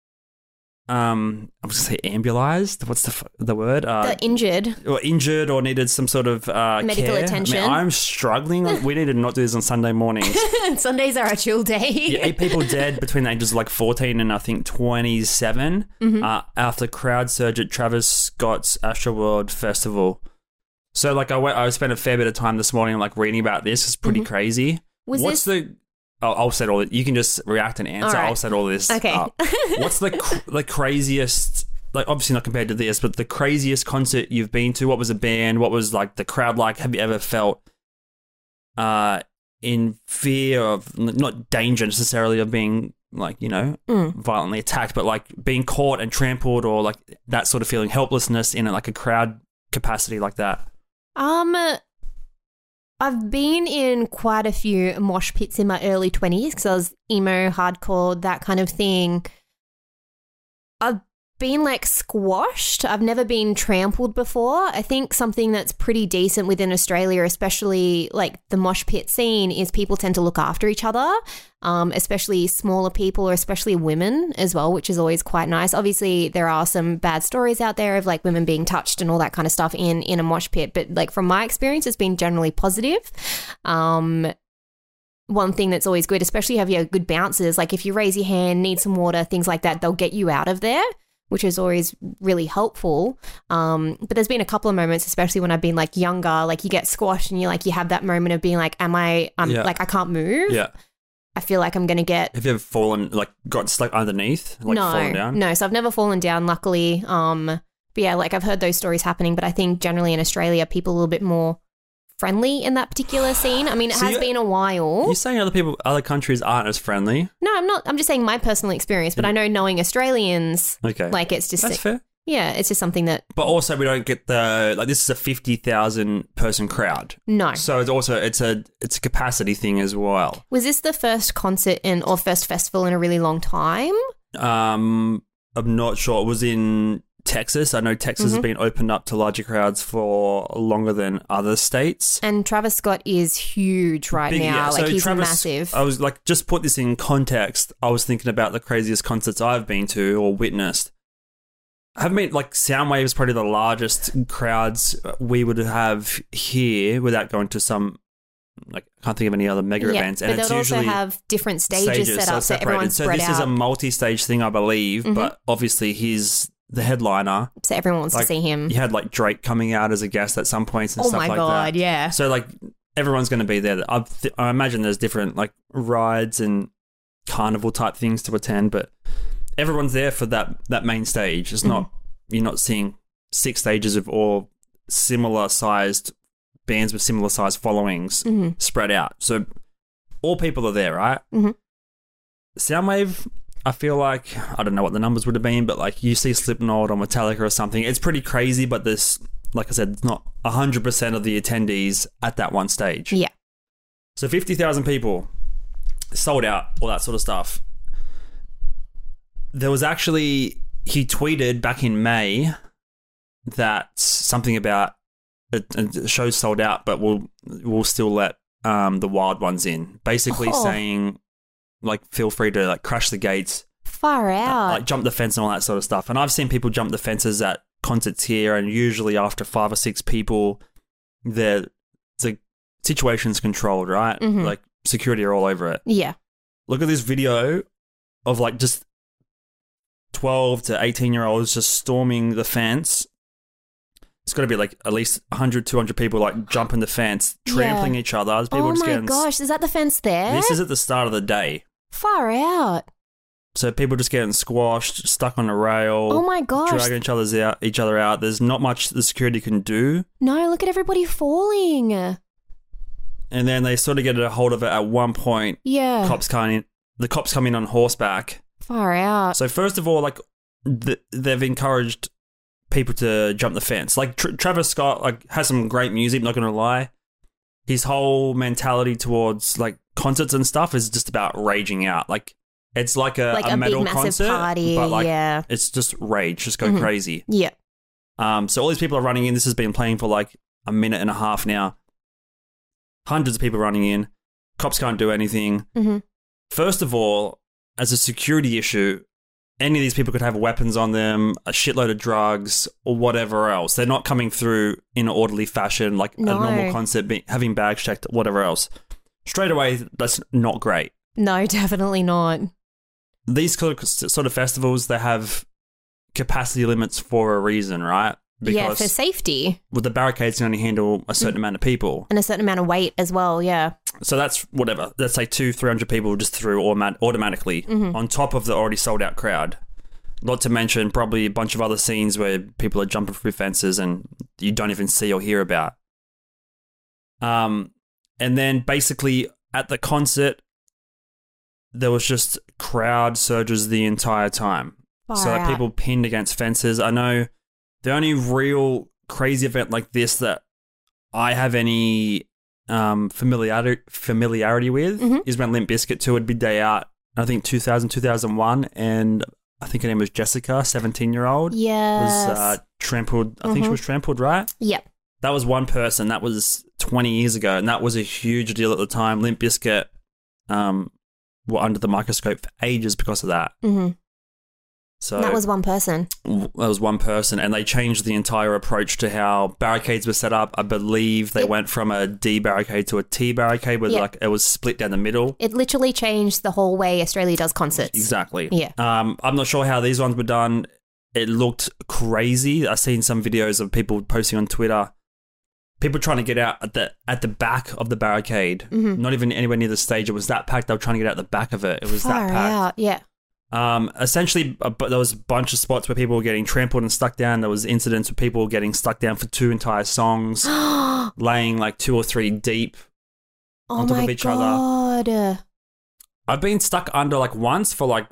um, I was going to say ambulized. What's the f- the word? Uh, The injured. or injured or needed some sort of uh, Medical care. attention. I mean, I'm struggling. Like, we need to not do this on Sunday mornings. Sundays are a chill day. Yeah, eight people dead between the ages of like fourteen and I think twenty-seven Mm-hmm. uh, after crowd surge at Travis Scott's Astroworld Festival. So like I went, I spent a fair bit of time this morning like reading about this. It's pretty crazy. Mm-hmm. Was What's this- the? Oh, I'll set all. You can just react and answer. All right. I'll set all this. Okay. up. What's the cr- the craziest? Like obviously not compared to this, but the craziest concert you've been to? What was a band? What was like the crowd like? Have you ever felt uh in fear of not danger necessarily of being like you know Mm. violently attacked, but like being caught and trampled or like that sort of feeling, helplessness in like a crowd capacity like that? Um, I've been in quite a few mosh pits in my early twenties because I was emo, hardcore, that kind of thing. I've been like squashed. I've never been trampled before. I think something that's pretty decent within Australia, especially like the mosh pit scene, is people tend to look after each other, um, especially smaller people or especially women as well, which is always quite nice. Obviously, there are some bad stories out there of like women being touched and all that kind of stuff in, in a mosh pit. But like from my experience, it's been generally positive. Um, one thing that's always good, especially if you have good bouncers, like if you raise your hand, need some water, things like that, they'll get you out of there, which is always really helpful. Um, but there's been a couple of moments, especially when I've been like younger, like you get squashed and you like, you have that moment of being like, am I, I'm Yeah. like, I can't move. Yeah. I feel like I'm going to get, Have you ever fallen like got stuck underneath, like no, fallen down? no. So I've never fallen down, luckily. Um, but yeah, like I've heard those stories happening, but I think generally in Australia, people are a little bit more friendly in that particular scene. I mean, it So has you- been a while. You're saying other people, other countries aren't as friendly? No, I'm not. I'm just saying my personal experience, but I know knowing Australians, Okay, like it's just that's fair. Yeah, it's just something that But also we don't get the like this is a fifty thousand person crowd. no. So it's also it's a it's a capacity thing as well. Was this the first concert in or first festival in a really long time? Um I'm not sure. It was in Texas. I know Texas Mm-hmm. has been opened up to larger crowds for longer than other states. And Travis Scott is huge right Big- now. yeah, Like so he's Travis- massive. I was like, just put this in context. I was thinking about the craziest concerts I've been to or witnessed. I haven't been like Soundwave is probably the largest crowds we would have here without going to some like I can't think of any other mega yeah, events. but And it's they'll also usually have different stages, set so up, so separated. everyone's So spread this out. is a multi-stage thing, I believe. Mhm. But obviously, he's the headliner. so everyone wants like, to see him. You had like Drake coming out as a guest at some points and Oh stuff my like god, that. yeah. So like everyone's going to be there. I, th- I imagine there's different like rides and carnival type things to attend, but everyone's there for that that main stage. It's not you're not seeing six stages of all similar sized bands with similar sized followings Mhm. spread out. So all people are there, right? Mhm. Soundwave, I feel like I don't know what the numbers would have been, but like you see Slipknot or Metallica or something, it's pretty crazy. But this, like I said, it's not a hundred percent of the attendees at that one stage. Yeah. So fifty thousand people sold out, all that sort of stuff. There was actually he tweeted back in May that something about a, a show sold out, but we'll we'll still let um, the wild ones in. Basically Oh. saying like feel free to like crash the gates, Far out. like jump the fence and all that sort of stuff. And I've seen people jump the fences at concerts here, and usually after five or six people, the the situation's controlled, right? Mhm. Like security are all over it. yeah. Look at this video of like just twelve to eighteen year olds just storming the fence. It's got to be like at least one hundred, two hundred people like jumping the fence, trampling Yeah. each other. There's people Oh just my getting. gosh, is that the fence there? This is at the start of the day. Far out. So people just getting squashed, stuck on a rail, Oh my gosh. dragging each other's out, each other out. There's not much the security can do. No, look at everybody falling. And then they sort of get a hold of it at one point. Yeah. Cops come in. The cops come in on horseback. Far out. So first of all, like th- they've encouraged people to jump the fence. Like Tra- Travis Scott, like has some great music. Not gonna lie, his whole mentality towards like concerts and stuff is just about raging out. Like it's like a, like a a, metal big massive concert, party. but like yeah. it's just rage, just go Mhm. crazy. Yeah. Um, so all these people are running in. This has been playing for like a minute and a half now. Hundreds of people running in. Cops can't do anything. hmm First of all, as a security issue, any of these people could have weapons on them, a shitload of drugs, or whatever else. They're not coming through in an orderly fashion, like No. a normal concert, be- having bags checked, whatever else. Straight away, that's not great. No, definitely not. These sort of sort of festivals, they have capacity limits for a reason, right? yeah, for safety well, the barricades can only handle a certain amount of people. and a certain amount of weight as well. Yeah. So that's whatever. Let's say two, three hundred people just through automat- automatically Mhm. on top of the already sold out crowd. Not to mention probably a bunch of other scenes where people are jumping through fences and you don't even see or hear about. Um, and then basically at the concert, there was just crowd surges the entire time. Far so like out. people pinned against fences. I know the only real crazy event like this that I have any um, familiarity familiarity with Mhm. is when Limp Bizkit toured Big Day Out. I think two thousand, two thousand one, and I think her name was Jessica, seventeen year old. Yes. Was uh, trampled. I think she Mhm. was trampled, right? Yep. That was one person. That was twenty years ago, and that was a huge deal at the time. Limp Bizkit um, were under the microscope for ages because of that. hmm So That was one person. that was one person, and they changed the entire approach to how barricades were set up. I believe they It- went from a D barricade to a T barricade, where Yeah. like it was split down the middle. It literally changed the whole way Australia does concerts. Exactly. Yeah. Um, I'm not sure how these ones were done. It looked crazy. I've seen some videos of people posting on Twitter. People trying to get out at the at the back of the barricade. Mhm. Not even anywhere near the stage. It was that packed. They were trying to get out the back of it. It was Far that packed. out. Yeah. Um, essentially, uh, but there was a bunch of spots where people were getting trampled and stuck down. There was incidents with people getting stuck down for two entire songs, oh laying like two or three deep. On top my of each other. god. I've been stuck under like once for like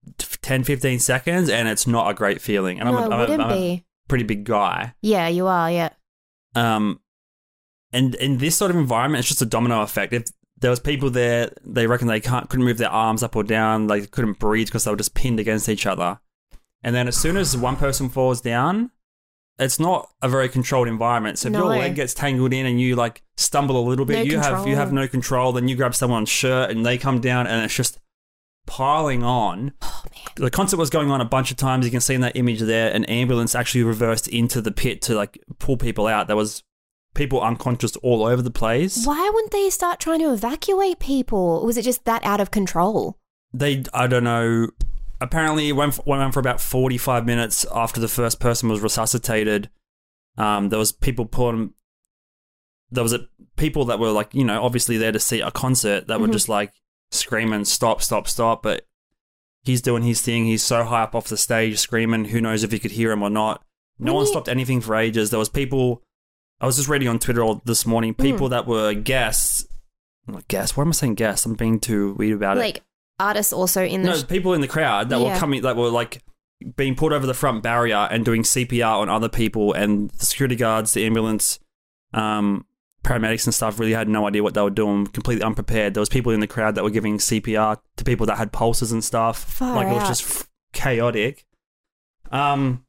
ten, fifteen seconds, and it's not a great feeling. And no, I'm, a, it I'm, wouldn't a, I'm a be. pretty big guy. Yeah, you are, yeah. Um, and in this sort of environment, it's just a domino effect. If there was people there, they reckon they can't couldn't move their arms up or down, they couldn't breathe because they were just pinned against each other. And then as soon as one person falls down, it's not a very controlled environment. So if No. your leg gets tangled in and you like stumble a little bit, No you have control. you have no control. Then you grab someone's shirt and they come down, and it's just piling on. Oh, man. The concert was going on a bunch of times. You can see in that image there, an ambulance actually reversed into the pit to like pull people out. There was people unconscious all over the place. Why wouldn't they start trying to evacuate people? Or was it just that out of control? They, I don't know. Apparently, it went, went on for about forty-five minutes after the first person was resuscitated. Um, there was people pulling. There was a, people that were like, you know, obviously there to see a concert that Mm-hmm. were just like screaming, "Stop! Stop! Stop!" But he's doing his thing. He's so high up off the stage, screaming. Who knows if he could hear him or not? No one Really? stopped anything for ages. There was people. I was just reading on Twitter all this morning. People Mm. that were guests. Not guests. Why am I saying guests? I'm being too weird about it. Like artists also in the... No, sh- people in the crowd that Yeah. were coming, that were like being put over the front barrier and doing C P R on other people, and the security guards, the ambulance, um, paramedics and stuff really had no idea what they were doing, completely unprepared. There was people in the crowd that were giving C P R to people that had pulses and stuff. Far like it was out. just f- chaotic. Um,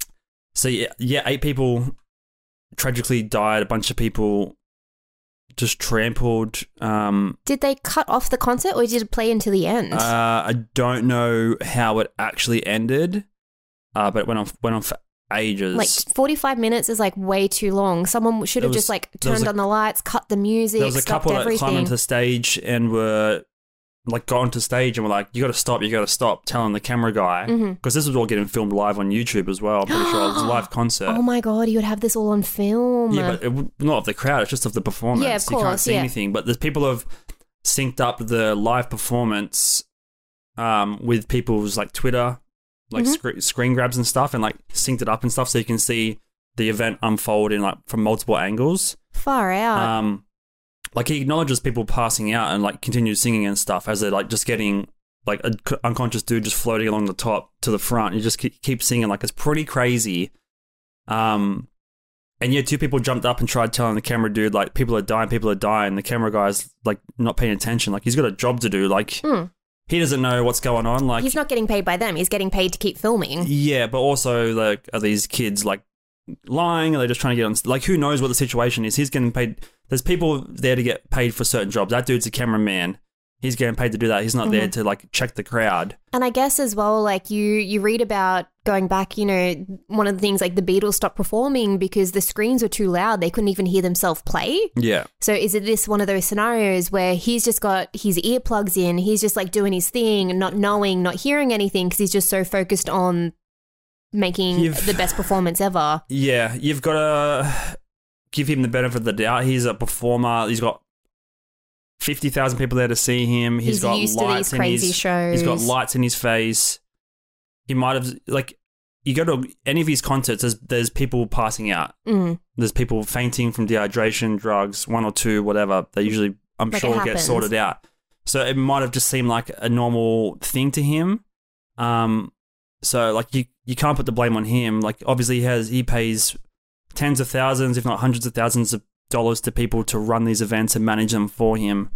so yeah, yeah, eight people tragically died. A bunch of people just trampled. Um, Did they cut off the concert or did it play into the end? Uh, I don't know how it actually ended, uh, but it went on went on for ages. like forty-five minutes is like way too long. Someone should There have was- just like there was turned a- on the lights, cut the music, there was a stopped couple that everything. climbed onto the stage and were like got onto stage and were like, "You got to stop! You got to stop!" Telling the camera guy because Mhm. this was all getting filmed live on YouTube as well. I'm pretty sure it was a live concert. Oh my god, you would have this all on film. Yeah, but it, w- not of the crowd. It's just of the performance. Yeah, of You can't course, see yeah. anything. But there's people who have synced up the live performance um, with people's like Twitter, like Mhm. scre- screen grabs and stuff, and like synced it up and stuff, so you can see the event unfold in like from multiple angles. Far out. Um, like he acknowledges people passing out and like continues singing and stuff as they're like just getting like a c- unconscious dude just floating along the top to the front. You just keep, keep singing, like it's pretty crazy. Um, and yeah, two people jumped up and tried telling the camera dude like people are dying, people are dying. The camera guy's like not paying attention, like he's got a job to do. Like Mm. he doesn't know what's going on. Like He's not getting paid by them. He's getting paid to keep filming. yeah, but also like are these kids like lying? Are they just trying to get on? Like who knows what the situation is? He's getting paid. There's people there to get paid for certain jobs. That dude's a cameraman. He's getting paid to do that. He's not there to like check the crowd. And I guess as well, like you, you read about going back, you know, one of the things like the Beatles stopped performing because the screens were too loud. They couldn't even hear themselves play. Yeah. So is it this one of those scenarios where he's just got his earplugs in, he's just like doing his thing and not knowing, not hearing anything because he's just so focused on making You've- the best performance ever. Yeah, you've got to give him the benefit of the doubt. He's a performer. He's got fifty thousand people there to see him. He's got used to lights these crazy in his, shows. He's got lights in his face. He might have, like, you go to any of his concerts, there's, there's people passing out. Mm. There's people fainting from dehydration, drugs, one or two, whatever. They usually, I'm Like it sure, get happens. sorted out. So it might have just seemed like a normal thing to him. Um, so like you, you can't put the blame on him. Like obviously he has, he pays tens of thousands, if not hundreds of thousands of dollars to people to run these events and manage them for him.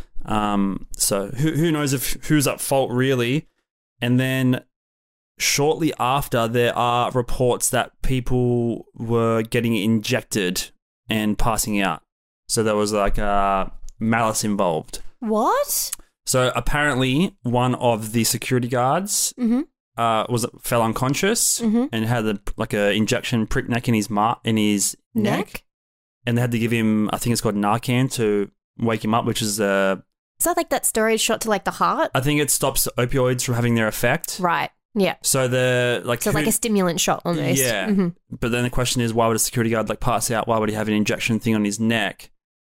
Um, so who who knows if who's at fault really? And then shortly after, there are reports that people were getting injected and passing out. So there was like a malice involved. What? So apparently, one of the security guards Mm-hmm. uh, was fell unconscious Mhm. and had a, like a injection prick neck in his mar- in his neck. Neck? And they had to give him, I think it's called Narcan to wake him up, which is uh, Is that like that steroid shot to like the heart? I think it stops opioids from having their effect. Right. Yeah. So the like, So who- like a stimulant shot almost. Yeah. Mhm. But then the question is, why would a security guard like pass out? Why would he have an injection thing on his neck?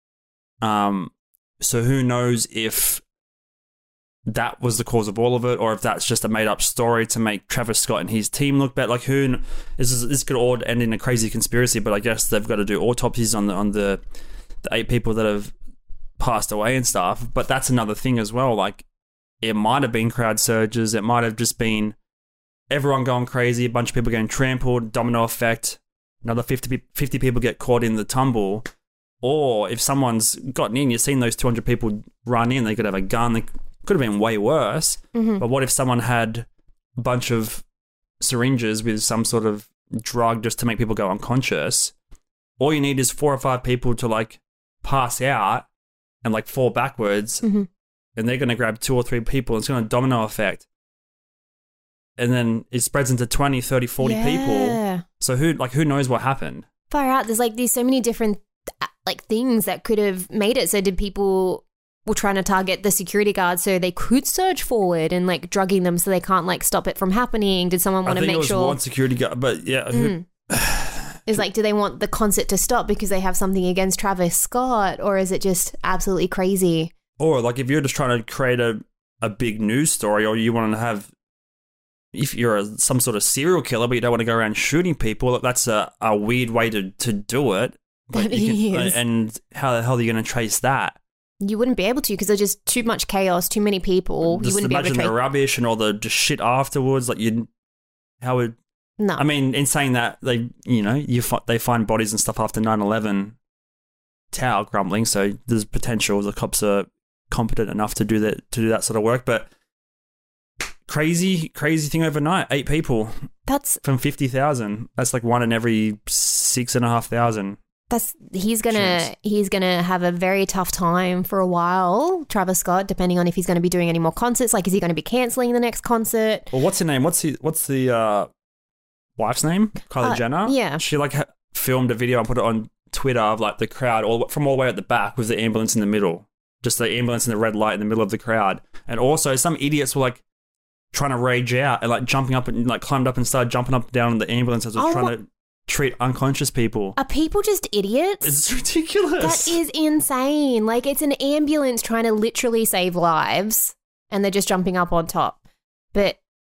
Um, so who knows if that was the cause of all of it, or if that's just a made up story to make Travis Scott and his team look better. Like who? kn- This is this could all end in a crazy conspiracy, but I guess they've got to do autopsies on the on the, the eight people that have passed away and stuff. But that's another thing as well. Like it might have been crowd surges. It might have just been everyone going crazy, a bunch of people getting trampled, domino effect, another fifty, fifty people get caught in the tumble. Or if someone's gotten in, you've seen those two hundred people run in, they could have a gun. They could have been way worse. Mm-hmm. But what if someone had a bunch of syringes with some sort of drug just to make people go unconscious? All you need is four or five people to like pass out and like fall backwards, mm-hmm. and they're going to grab two or three people. It's going to domino effect. And then it spreads into twenty, thirty, forty yeah. people. So who like who knows what happened? Far out. There's like there's so many different like things that could have made it. So did people were trying to target the security guards so they could surge forward and like drugging them so they can't like stop it from happening? Did someone want I to think make it was sure one security guard, but yeah. Mm. It's like, do they want the concert to stop because they have something against Travis Scott, or is it just absolutely crazy? Or like if you're just trying to create a, a big news story, or you want to have, if you're a, some sort of serial killer but you don't want to go around shooting people, that's a, a weird way to, to do it. But That you can, is. and how the hell are you going to trace that? You wouldn't be able to because there's just too much chaos, too many people. Just you wouldn't be able to imagine trace. the rubbish and all the just shit afterwards. Like you, how would? No, I mean, in saying that, they you know you fi- they find bodies and stuff after nine eleven tower crumbling, so there's potential the cops are competent enough to do that to do that sort of work. But crazy, crazy thing overnight. Eight people that's from fifty thousand. That's like one in every six and a half thousand. that's he's gonna Chance. he's gonna have a very tough time for a while, Travis Scott, depending on if he's going to be doing any more concerts. Like, is he going to be canceling the next concert? Well, what's her name? What's the what's the uh, wife's name? Kylie Uh, Jenner. yeah. She like ha- filmed a video and put it on Twitter of like the crowd all from all the way at the back with the ambulance in the middle, just the ambulance and the red light in the middle of the crowd. And also some idiots were like trying to rage out and like jumping up and like climbed up and started jumping up and down in the ambulance as it was Oh, trying what- to treat unconscious people. Are people just idiots? It's ridiculous. That is insane. Like, it's an ambulance trying to literally save lives, and they're just jumping up on top. But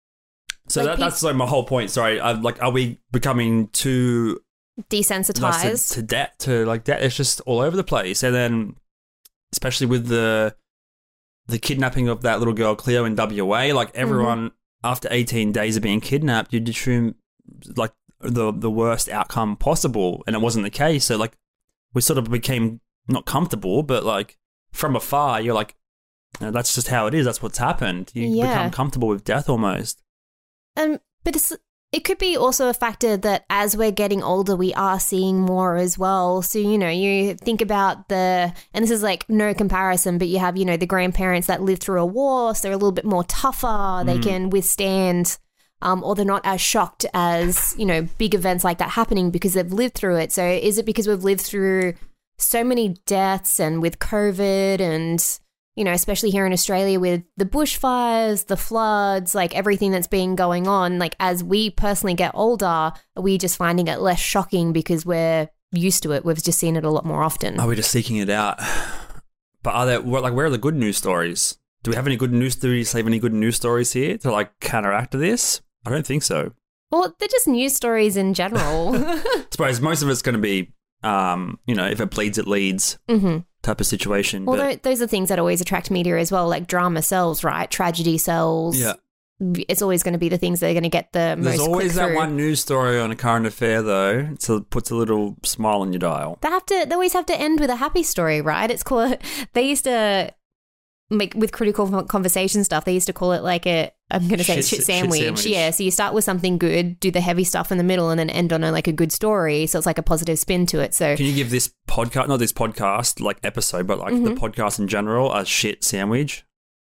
so like that, peop- that's like my whole point. Sorry, I, like, are we becoming too desensitized. nice to, to debt? To like debt, it's just all over the place. And then, especially with the the kidnapping of that little girl Cleo in W A, like everyone after eighteen days of being kidnapped, you'd assume like the the worst outcome possible, and it wasn't the case. So like we sort of became not comfortable, but like from afar, you're like, you know, that's just how it is. That's what's happened. You Yeah. become comfortable with death almost. Um, but it's, it could be also a factor that as we're getting older, we are seeing more as well. So, you know, you think about the, and this is like no comparison, but you have, you know, the grandparents that lived through a war, so they're a little bit more tougher. They Mm. can withstand, um, or they're not as shocked as, you know, big events like that happening because they've lived through it. So is it because we've lived through so many deaths and with COVID and, you know, especially here in Australia with the bushfires, the floods, like everything that's been going on, like as we personally get older, are we just finding it less shocking because we're used to it? We've just seen it a lot more often. Are we just seeking it out? But are there what, like where are the good news stories? Do we have any good news stories? Have any good news stories here to like counteract this? I don't think so. Well, they're just news stories in general. I suppose most of it's going to be, um, you know, if it bleeds, it leads hmm type of situation. Well, but, tho- those are things that always attract media as well, like drama sells, right? Tragedy sells. yeah, It's always going to be the things that are going to get the there's most always that click-through. one news story on a current affair though, so it puts a little smile on your dial. They have to. They always have to end with a happy story, right? It's called. They used to make with critical conversation stuff. They used to call it like a. I'm going to say Shit- shit, shit sandwich. sandwich. Yeah. So you start with something good, do the heavy stuff in the middle, and then end on a, like a good story. So it's like a positive spin to it. So Can you give this podcast, not this podcast like episode, but like Mm-hmm. the podcast in general, a shit sandwich?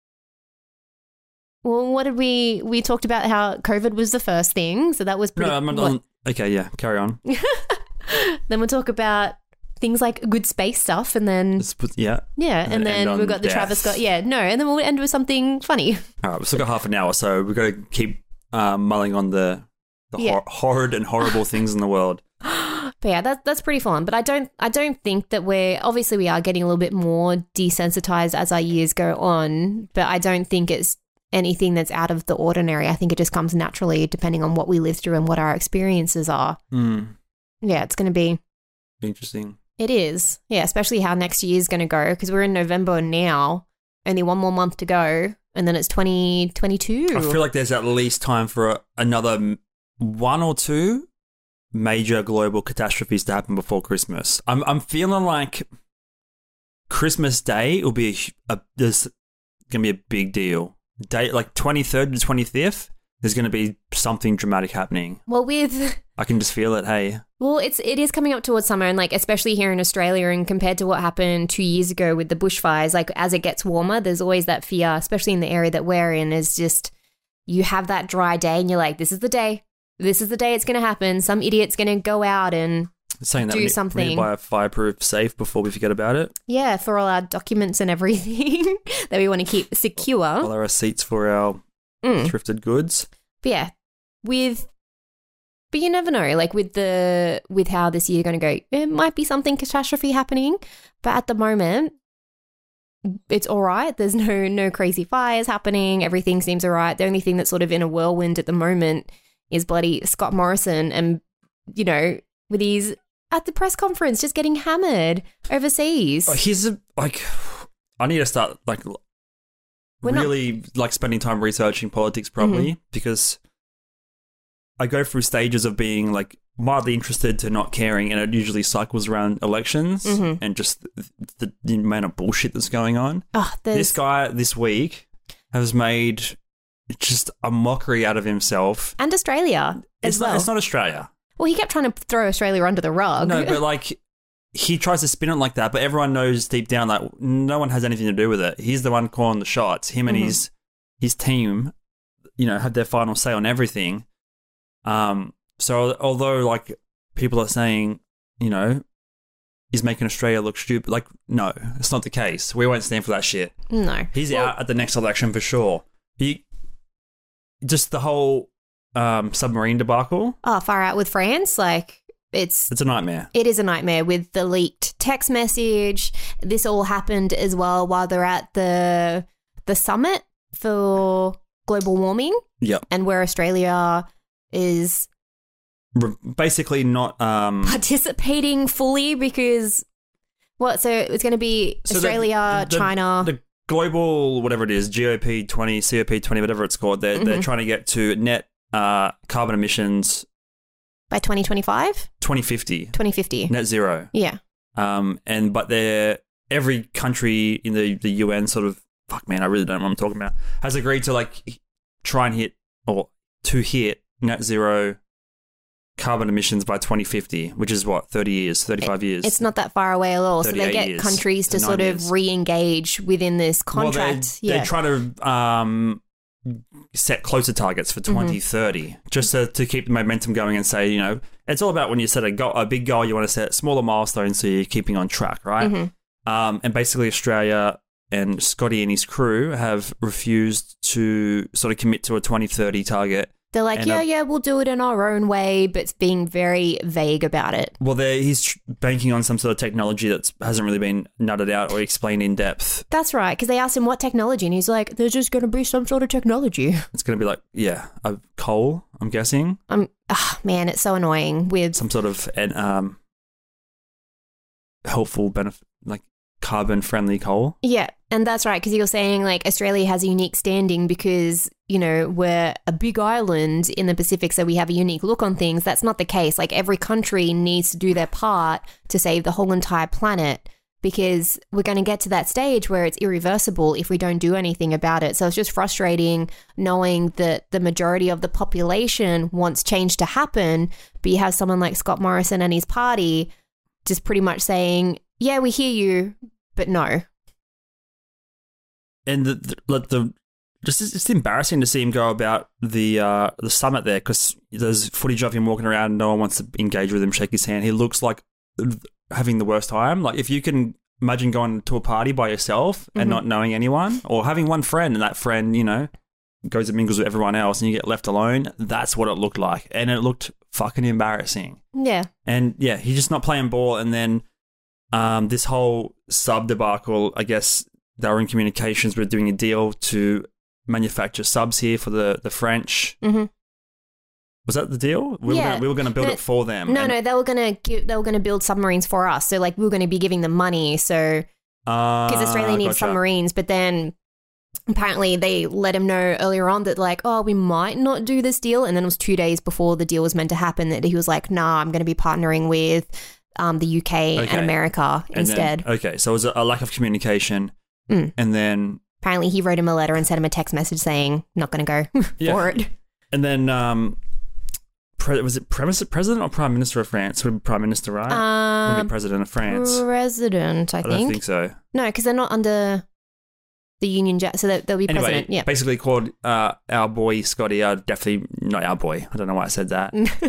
well, what did we we talked about how COVID was the first thing. So that was pretty. No, I'm not. what- on- okay, yeah, carry on. Then we'll talk about things like good space stuff, and then Let's put, yeah. yeah, and and, then end then on we've got the death. Travis Scott. Yeah, no, and then we'll end with something funny. All right, we've still got half an hour, so we've got to keep uh, mulling on the the Yeah. hor- horrid and horrible things in the world. But yeah, that's that's pretty fun. But I don't I don't think that we're obviously we are getting a little bit more desensitized as our years go on. But I don't think it's anything that's out of the ordinary. I think it just comes naturally depending on what we live through and what our experiences are. Mm, Yeah, it's going to be. interesting. It is. Yeah, especially how next year is going to go because we're in November now. Only one more month to go. and then it's twenty twenty-two. I feel like there's at least time for a, another m- one or two major global catastrophes to happen before Christmas. I'm I'm feeling like Christmas Day will be a, a there's gonna be a big deal. Day like twenty-third to twenty-fifth. There's gonna be something dramatic happening. Well, with I can just feel it. Hey. Well, it's it is coming up towards summer, and like especially here in Australia, and compared to what happened two years ago with the bushfires, like as it gets warmer, there's always that fear, especially in the area that we're in, is just you have that dry day, and you're like, this is the day, this is the day it's going to happen. Some idiot's going to go out and Saying that do we need, something. We need to buy a fireproof safe before we forget about it. Yeah, for all our documents and everything that we want to keep secure. All our receipts for our Mm. thrifted goods. But yeah, with but you never know. Like with the with how this year's going to go, it might be something catastrophe happening. But at the moment, it's all right. There's no no crazy fires happening. Everything seems all right. The only thing that's sort of in a whirlwind at the moment is bloody Scott Morrison, and you know, with his at the press conference just getting hammered overseas. Oh, here's a like. I need to start like. We're not- really like spending time researching politics properly Mm-hmm. because I go through stages of being like mildly interested to not caring, and it usually cycles around elections Mhm. and just the, the amount of bullshit that's going on. Oh, there's This guy this week has made just a mockery out of himself. and Australia It's as not, well. it's not Australia. Well, he kept trying to throw Australia under the rug. No, but like he tries to spin it like that, but everyone knows deep down that no one has anything to do with it. He's the one calling the shots. Him and Mhm. his his team, you know, have their final say on everything. Um, so although like people are saying, you know, he's making Australia look stupid, like no, it's not the case. We won't stand for that shit. No. He's Well- out at the next election for sure. He just the whole um, submarine debacle. Oh, far out with France. Like, it's It's a nightmare. it is a nightmare with the leaked text message. This all happened as well while they're at the the summit for global warming, Yep. and where Australia is Re- Basically, not. Um, participating fully because what? So it's going to be So the- Australia, the- China. the global whatever it is, G O P twenty, C O P twenty, whatever it's called. They're they're Mhm. trying to get to net uh, carbon emissions by twenty twenty-five, twenty fifty, twenty fifty. net zero. Yeah. Um, and but they're every country in the the U N sort of fuck man, I really don't know what I'm talking about, has agreed to like try and hit or to hit net zero carbon emissions by twenty fifty, which is what, thirty years, thirty-five years. It's not that far away at all. So they thirty-eight get years, countries to nine sort years. of re-engage within this contract. Well, they, yeah. they're trying to um, set closer targets for twenty thirty, just to, to keep the momentum going and say, you know, it's all about when you set a, goal, a big goal, you want to set smaller milestones so you're keeping on track, right? Mhm. Um, and basically Australia and Scotty and his crew have refused to sort of commit to a twenty thirty target. They're like, And, yeah, uh, yeah, we'll do it in our own way, but it's being very vague about it. Well, they're- he's tr- banking on some sort of technology that hasn't really been nutted out or explained in depth. That's right, because they asked him what technology, and he's like, there's just going to be some sort of technology. It's going to be like, yeah, a coal, I'm guessing. Um, ah, man, it's so annoying with Some sort of an, um, helpful benefit, like carbon-friendly coal. yeah, and that's right, because you're saying like Australia has a unique standing because, you know, we're a big island in the Pacific, so we have a unique look on things. That's not the case. Like every country needs to do their part to save the whole entire planet, because we're going to get to that stage where it's irreversible if we don't do anything about it. So it's just frustrating knowing that the majority of the population wants change to happen, but you have someone like Scott Morrison and his party just pretty much saying, yeah, we hear you, but no. And the the, like the just it's it's embarrassing to see him go about the uh, the summit there, because there's footage of him walking around and no one wants to engage with him, shake his hand. He looks like having the worst time. Like if you can imagine going to a party by yourself and Mhm. not knowing anyone, or having one friend and that friend, you know, goes and mingles with everyone else and you get left alone. That's what it looked like, and it looked fucking embarrassing. Yeah. And yeah, he's just not playing ball. And then um, this whole sub debacle, I guess they were in communications with doing a deal to manufacture subs here for the, the French. Mm-hmm. Was that the deal? We Yeah. were gonna, we were going to build No- it for them. No, and, no, they were gonna give, they were gonna build submarines for us. So like we were gonna be giving them money. So because because Australia needs submarines, but then apparently they let him know earlier on that like, oh, we might not do this deal. And then it was two days before the deal was meant to happen that he was like, nah, I'm going to be partnering with um, the U K Okay. and America And instead. then- okay, so it was a, a lack of communication. Mm. And then Apparently he wrote him a letter and sent him a text message saying, not going to go Yeah. for it. and then um pre- was it premise- president or prime minister of France? Would be prime minister, right? Would Um, be president of France. president, I I think. don't think so. No, because they're not under the Union Jack, so that they'll be Anyway, president. Yeah. basically called uh, our boy Scotty, uh, definitely not our boy. I don't know why I said that.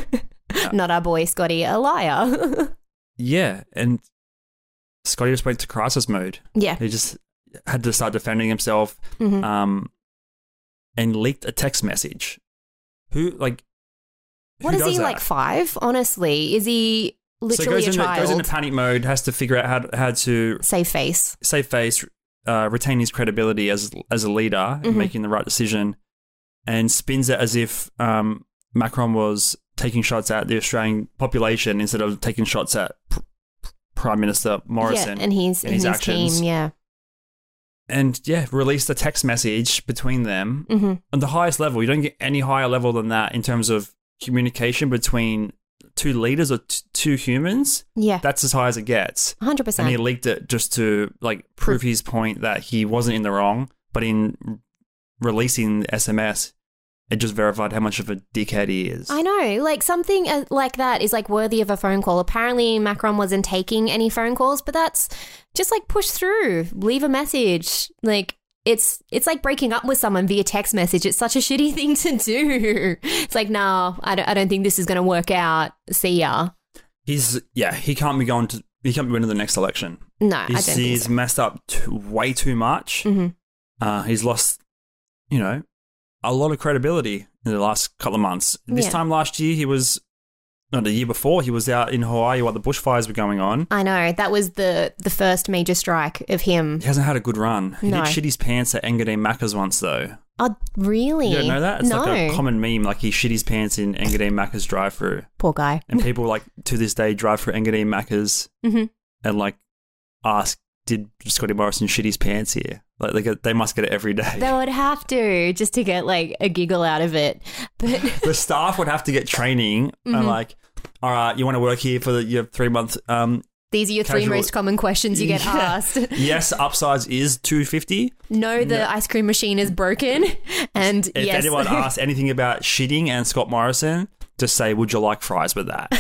Not our boy Scotty, a liar. Yeah, and Scotty just went to crisis mode. yeah. He just had to start defending himself Mhm. um, and leaked a text message. Who, like, who What is does he, that? like five? Honestly, is he so literally goes a into, child? goes into panic mode, has to figure out how, how to Save face. save face, uh, retain his credibility as as a leader, Mhm. making the right decision, and spins it as if um, Macron was taking shots at the Australian population instead of taking shots at P- P- Prime Minister Morrison. Yeah, and he's and in his his actions. team. Yeah. And yeah, released a text message between them hmm on the highest level. You don't get any higher level than that in terms of communication between two leaders or t- two humans. Yeah. That's as high as it gets. one hundred And he percent. leaked it just to like prove his point that he wasn't in the wrong, but in r- releasing the S M S, it just verified how much of a dickhead he is. I know. Like something uh, like that is like worthy of a phone call. Apparently Macron wasn't taking any phone calls, but that's just like push through, leave a message. Like it's it's like breaking up with someone via text message. It's such a shitty thing to do. It's like, no, I don't, I don't think this is going to work out. See ya. He's yeah, he can't be going to he can't be winning the next election. No, I don't He's, think he's so. messed up too, way too much. hmm Uh, he's lost, you know, a lot of credibility in the last couple of months. This Yeah. time last year, he was, no, the year before, he was out in Hawaii while the bushfires were going on. I know. That was the the first major strike of him. He hasn't had a good run. He No. did shit his pants at Engadine Macca's once, though. Oh, really? You don't know that? It's no. like a common meme, like he shit his pants in Engadine Macca's drive-through. Poor guy. And people, like, to this day, drive through Engadine Macca's hmm and, like, ask, did Scotty Morrison shit his pants here? Like, they, get, they must get it every day. They would have to just to get like a giggle out of it. But The staff would have to get training Mhm. and, like, all right, you want to work here for the, your three-month... Um, these are your three Casual- most common questions you get Yeah. asked. yes, upsize is two fifty. No, the No. ice cream machine is broken. And If yes. anyone asks anything about shitting and Scott Morrison, just say, would you like fries with that?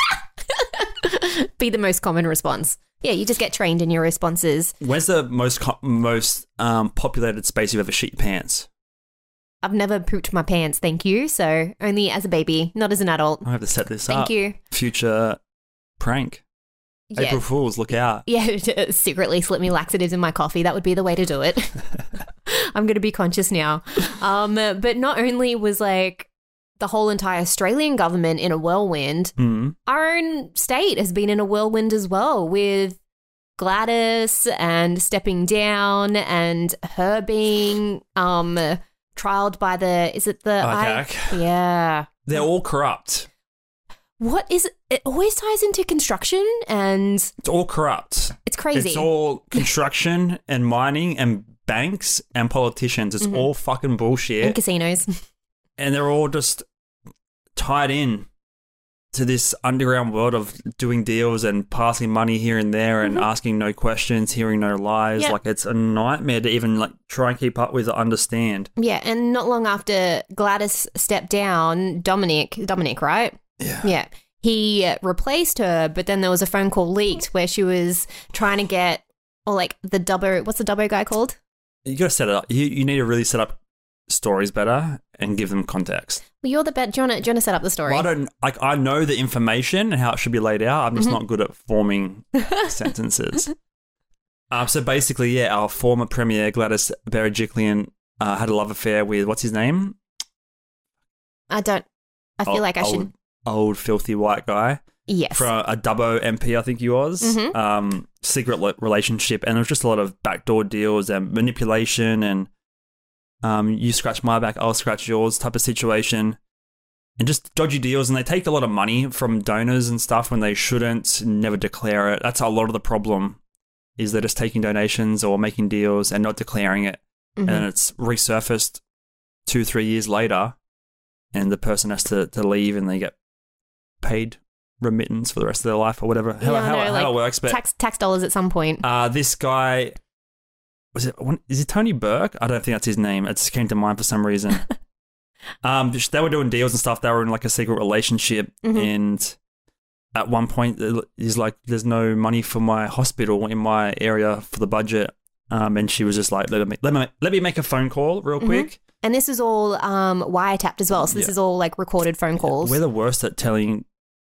be the most common response. Yeah, you just get trained in your responses. Where's the most co- most um, populated space you've ever shit your pants? I've never pooped my pants, thank you. So only as a baby, not as an adult. I have to set this Thank up. you. Future prank. Yeah. April Fools, look out. Yeah, to secretly slip me laxatives in my coffee. That would be the way to do it. I'm going to be conscious now. Um, but not only was like the whole entire Australian government in a whirlwind, Hmm. our own state has been in a whirlwind as well with Gladys and stepping down and her being um, trialed by the, is it the... I I- C A C. yeah. They're all corrupt. What is it? It always ties into construction and It's all corrupt. it's crazy. It's all construction and mining and banks and politicians. It's Mhm. all fucking bullshit. and casinos. And they're all just tied in to this underground world of doing deals and passing money here and there and Mhm. asking no questions, hearing no lies. Yep. Like, it's a nightmare to even like try and keep up with or understand. Yeah, and not long after Gladys stepped down, Dominic, Dominic, right? Yeah. Yeah. He replaced her, but then there was a phone call leaked where she was trying to get, or like the Dubbo, what's the Dubbo guy called? You got to set it up. You, you need to really set up stories better and give them context. Well, you're the best. Do you want to, do you want to set up the story? Well, I don't like. I know the information and how it should be laid out. I'm just Mhm. not good at forming sentences. Um, so basically, yeah, our former premier Gladys Berejiklian uh, had a love affair with what's his name? I don't, I feel Old- like I should, old, old filthy white guy yes. for a, a Dubbo M P, I think he was. Mhm. Um, secret le- relationship, and there was just a lot of backdoor deals and manipulation and um, you scratch my back, I'll scratch yours type of situation. And just dodgy deals, and they take a lot of money from donors and stuff when they shouldn't, never declare it. That's a lot of the problem, is they're just taking donations or making deals and not declaring it. Mhm. and it's resurfaced two, three years later, and the person has to, to leave and they get paid remittance for the rest of their life or whatever. How, Yeah, I how, know, how like, it works. But tax tax dollars at some point. uh, this guy, was it, is it Tony Burke? I don't think that's his name. It just came to mind for some reason. um, they were doing deals and stuff. They were in like a secret relationship, Mhm. and at one point, he's like, "There's no money for my hospital in my area for the budget." Um, and she was just like, "Let me let me let me make a phone call real Mhm. quick." And this is all um, wiretapped as well. So this Yeah. is all like recorded phone calls. We're the worst at telling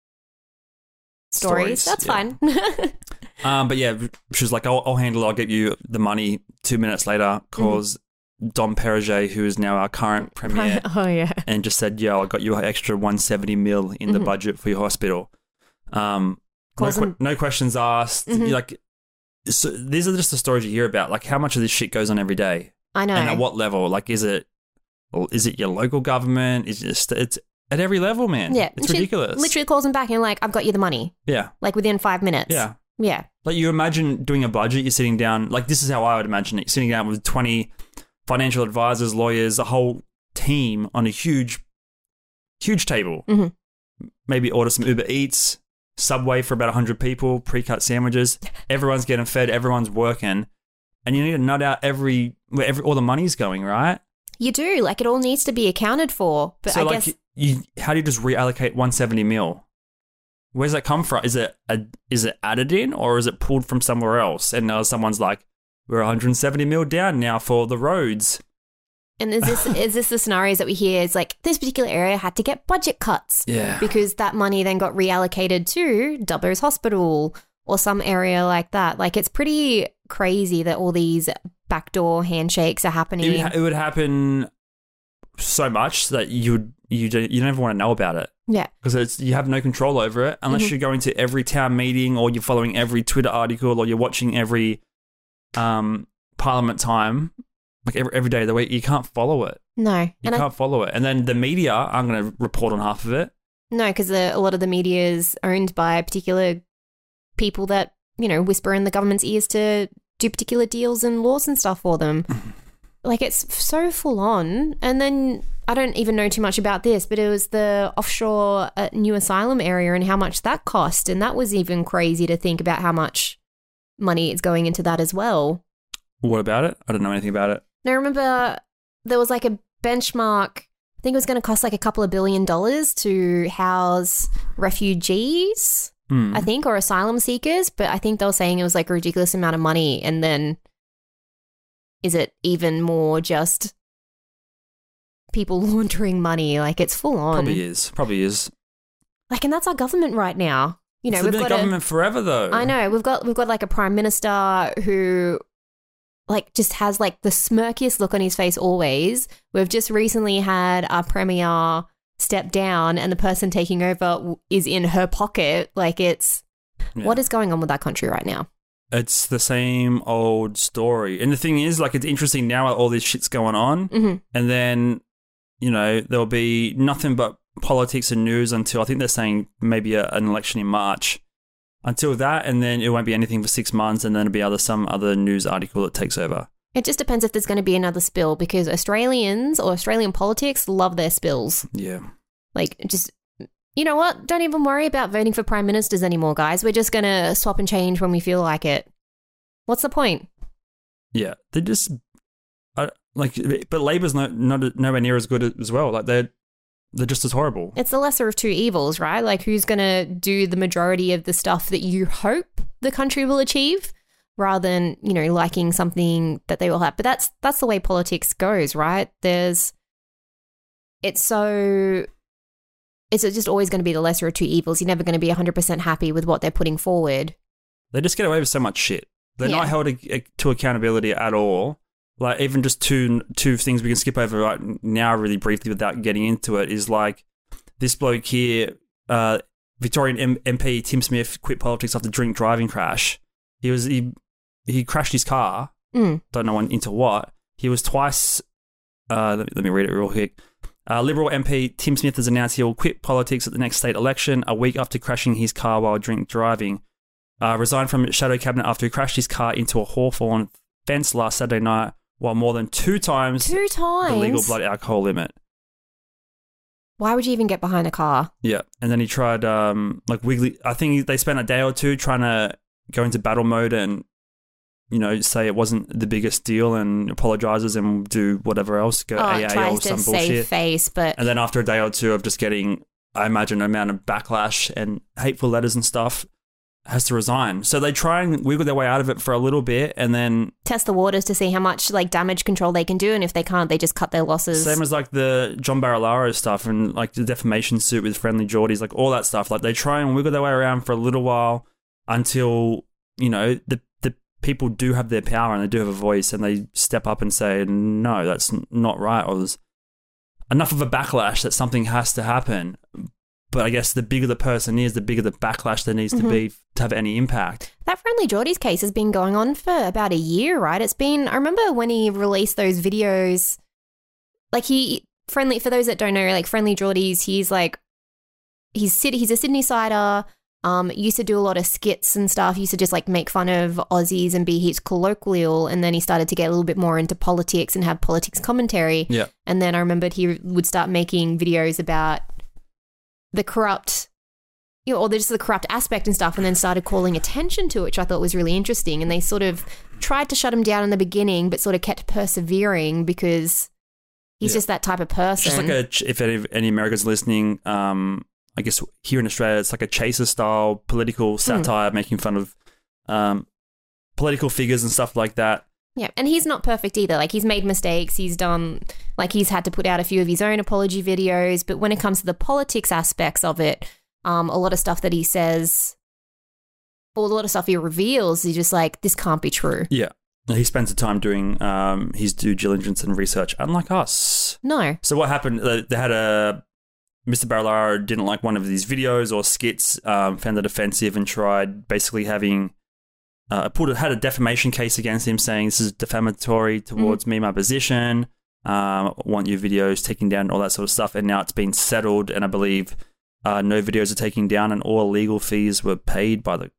stories. stories, That's yeah. fine. Um, but yeah, she was like, I'll, I'll handle it. I'll get you the money. Two minutes later, calls Dom Perriget, who is now our current premier, Oh, yeah. and just said, yeah, I got you an extra one hundred seventy mil in the Mhm. budget for your hospital. Um, no, Calls que- him- no questions asked. Mhm. Like, so these are just the stories you hear about. Like, how much of this shit goes on every day, I know. and at what level? Like, is it, well, is it your local government? Is it just, it's at every level, man. Yeah. It's She ridiculous. Literally calls him back and like, I've got you the money. Yeah, Like within five minutes. yeah. Yeah. Like, you imagine doing a budget, you're sitting down, like, this is how I would imagine it. You're sitting down with twenty financial advisors, lawyers, a whole team on a huge, huge table. Mhm. Maybe order some Uber Eats, Subway for about one hundred people, pre-cut sandwiches. Everyone's getting fed, everyone's working. And you need to nut out every, where every all the money's going, right? You do. Like it all needs to be accounted for. But so, I like, guess you, how do you just reallocate one hundred seventy mil? Where's that come from? Is it a, is it added in, or is it pulled from somewhere else? And now someone's like, we're one hundred seventy mil down now for the roads. and is this is this the scenarios that we hear is like this particular area had to get budget cuts. Yeah. Because that money then got reallocated to Dubbo's Hospital or some area like that. Like it's pretty crazy that all these backdoor handshakes are happening. It would, ha- it would happen so much that you would you don't, you don't ever want to know about it yeah. because it's you have no control over it unless Mhm. you're going to every town meeting or you're following every Twitter article or you're watching every um Parliament time like every every day of the week. You can't follow it. No. You And I, can't follow it, and then the media aren't going to report on half of it. no, because a lot of the media is owned by particular people that, you know, whisper in the government's ears to do particular deals and laws and stuff for them. Like it's so full on. And then I don't even know too much about this, but it was the offshore uh, new asylum area and how much that cost. And that was even crazy to think about how much money is going into that as well. What about it? I don't know anything about it. Now, remember there was like a benchmark. I think it was going to cost like a couple of billion dollars to house refugees, Hmm. I think, or asylum seekers. But I think they were saying it was like a ridiculous amount of money. And then is it even more just people laundering money? Like it's full on. Probably is. Probably is. Like, and that's our government right now. You know, It's we've been got the a, government forever, though. I know we've got we've got like a prime minister who like just has like the smirkiest look on his face always. We've just recently had our premier step down and the person taking over w- is in her pocket. Like it's Yeah. what is going on with that country right now? It's the same old story. And the thing is, like, it's interesting now all this shit's going on. Mhm. And then, you know, there'll be nothing but politics and news until I think they're saying maybe a, an election in March. Until that, and then it won't be anything for six months, and then it'll be other some other news article that takes over. It just depends if there's going to be another spill because Australians or Australian politics love their spills. Yeah. Like, just, you know what? Don't even worry about voting for prime ministers anymore, guys. We're just going to swap and change when we feel like it. What's the point? Yeah. They just, I, like, but Labor's no, not nowhere near as good as well. Like, they're, they're just as horrible. It's the lesser of two evils, right? Like, who's going to do the majority of the stuff that you hope the country will achieve rather than, you know, liking something that they will have? But that's that's the way politics goes, right? There's, it's so, it's just always going to be the lesser of two evils. You're never going to be one hundred percent happy with what they're putting forward. They just get away with so much shit. They're Yeah. not held a, to accountability at all. Like, even just two two things we can skip over right now really briefly without getting into it is, like, this bloke here, uh, Victorian M- MP Tim Smith quit politics after drink driving crash. He was he, he crashed his car. Mm. Don't know into what. He was twice, uh, let, me, let me read it real quick. Uh, Liberal M P Tim Smith has announced he will quit politics at the next state election a week after crashing his car while drink driving. Uh, resigned from shadow cabinet after he crashed his car into a Hawthorn fence last Saturday night while more than two times Two times. the legal blood alcohol limit. Why would you even get behind a car? Yeah, and then he tried um, like wiggly. I think they spent a day or two trying to go into battle mode and, you know, say it wasn't the biggest deal and apologizes and do whatever else, go Oh, A A or tries to some save bullshit. face, but And then after a day or two of just getting, I imagine, an amount of backlash and hateful letters and stuff, has to resign. So they try and wiggle their way out of it for a little bit, and then test the waters to see how much like damage control they can do, and if they can't, they just cut their losses. same as like the John Barilaro stuff and like the defamation suit with Friendly Geordies, like all that stuff. Like they try and wiggle their way around for a little while until, you know, the the people do have their power and they do have a voice, and they step up and say, no, that's not right, or there's enough of a backlash that something has to happen. But I guess the bigger the person is, the bigger the backlash there needs Mm-hmm. to be to have any impact. That Friendly Geordies case has been going on for about a year, right? It's been, I remember when he released those videos, like he, Friendly, for those that don't know, like Friendly Geordies, he's like, he's Syd- he's a Sydney sider, um, used to do a lot of skits and stuff, used to just like make fun of Aussies and be heaps colloquial, and then he started to get a little bit more into politics and have politics commentary. Yeah. And then I remembered he would start making videos about the corrupt, you know, or just the corrupt aspect and stuff, and then started calling attention to it, which I thought was really interesting. And they sort of tried to shut him down in the beginning, but sort of kept persevering because he's Yeah. just that type of person. Just like a, if any, any Americans listening, um, I guess here in Australia, it's like a chaser style political satire, making fun of um, political figures and stuff like that. Yeah, and he's not perfect either. Like, he's made mistakes. He's done, like, he's had to put out a few of his own apology videos. But when it comes to the politics aspects of it, um, a lot of stuff that he says, or a lot of stuff he reveals, he's just like, this can't be true. Yeah. He spends the time doing um, his due diligence and research, unlike us. No. So what happened? Uh, they had a Mister Barilaro didn't like one of these videos or skits, um, found it offensive, and tried basically having uh, put had a defamation case against him, saying this is defamatory towards mm-hmm. me, my position. Um, want your videos taken down, all that sort of stuff. And now it's been settled, and I believe uh, no videos are taken down, and all legal fees were paid by the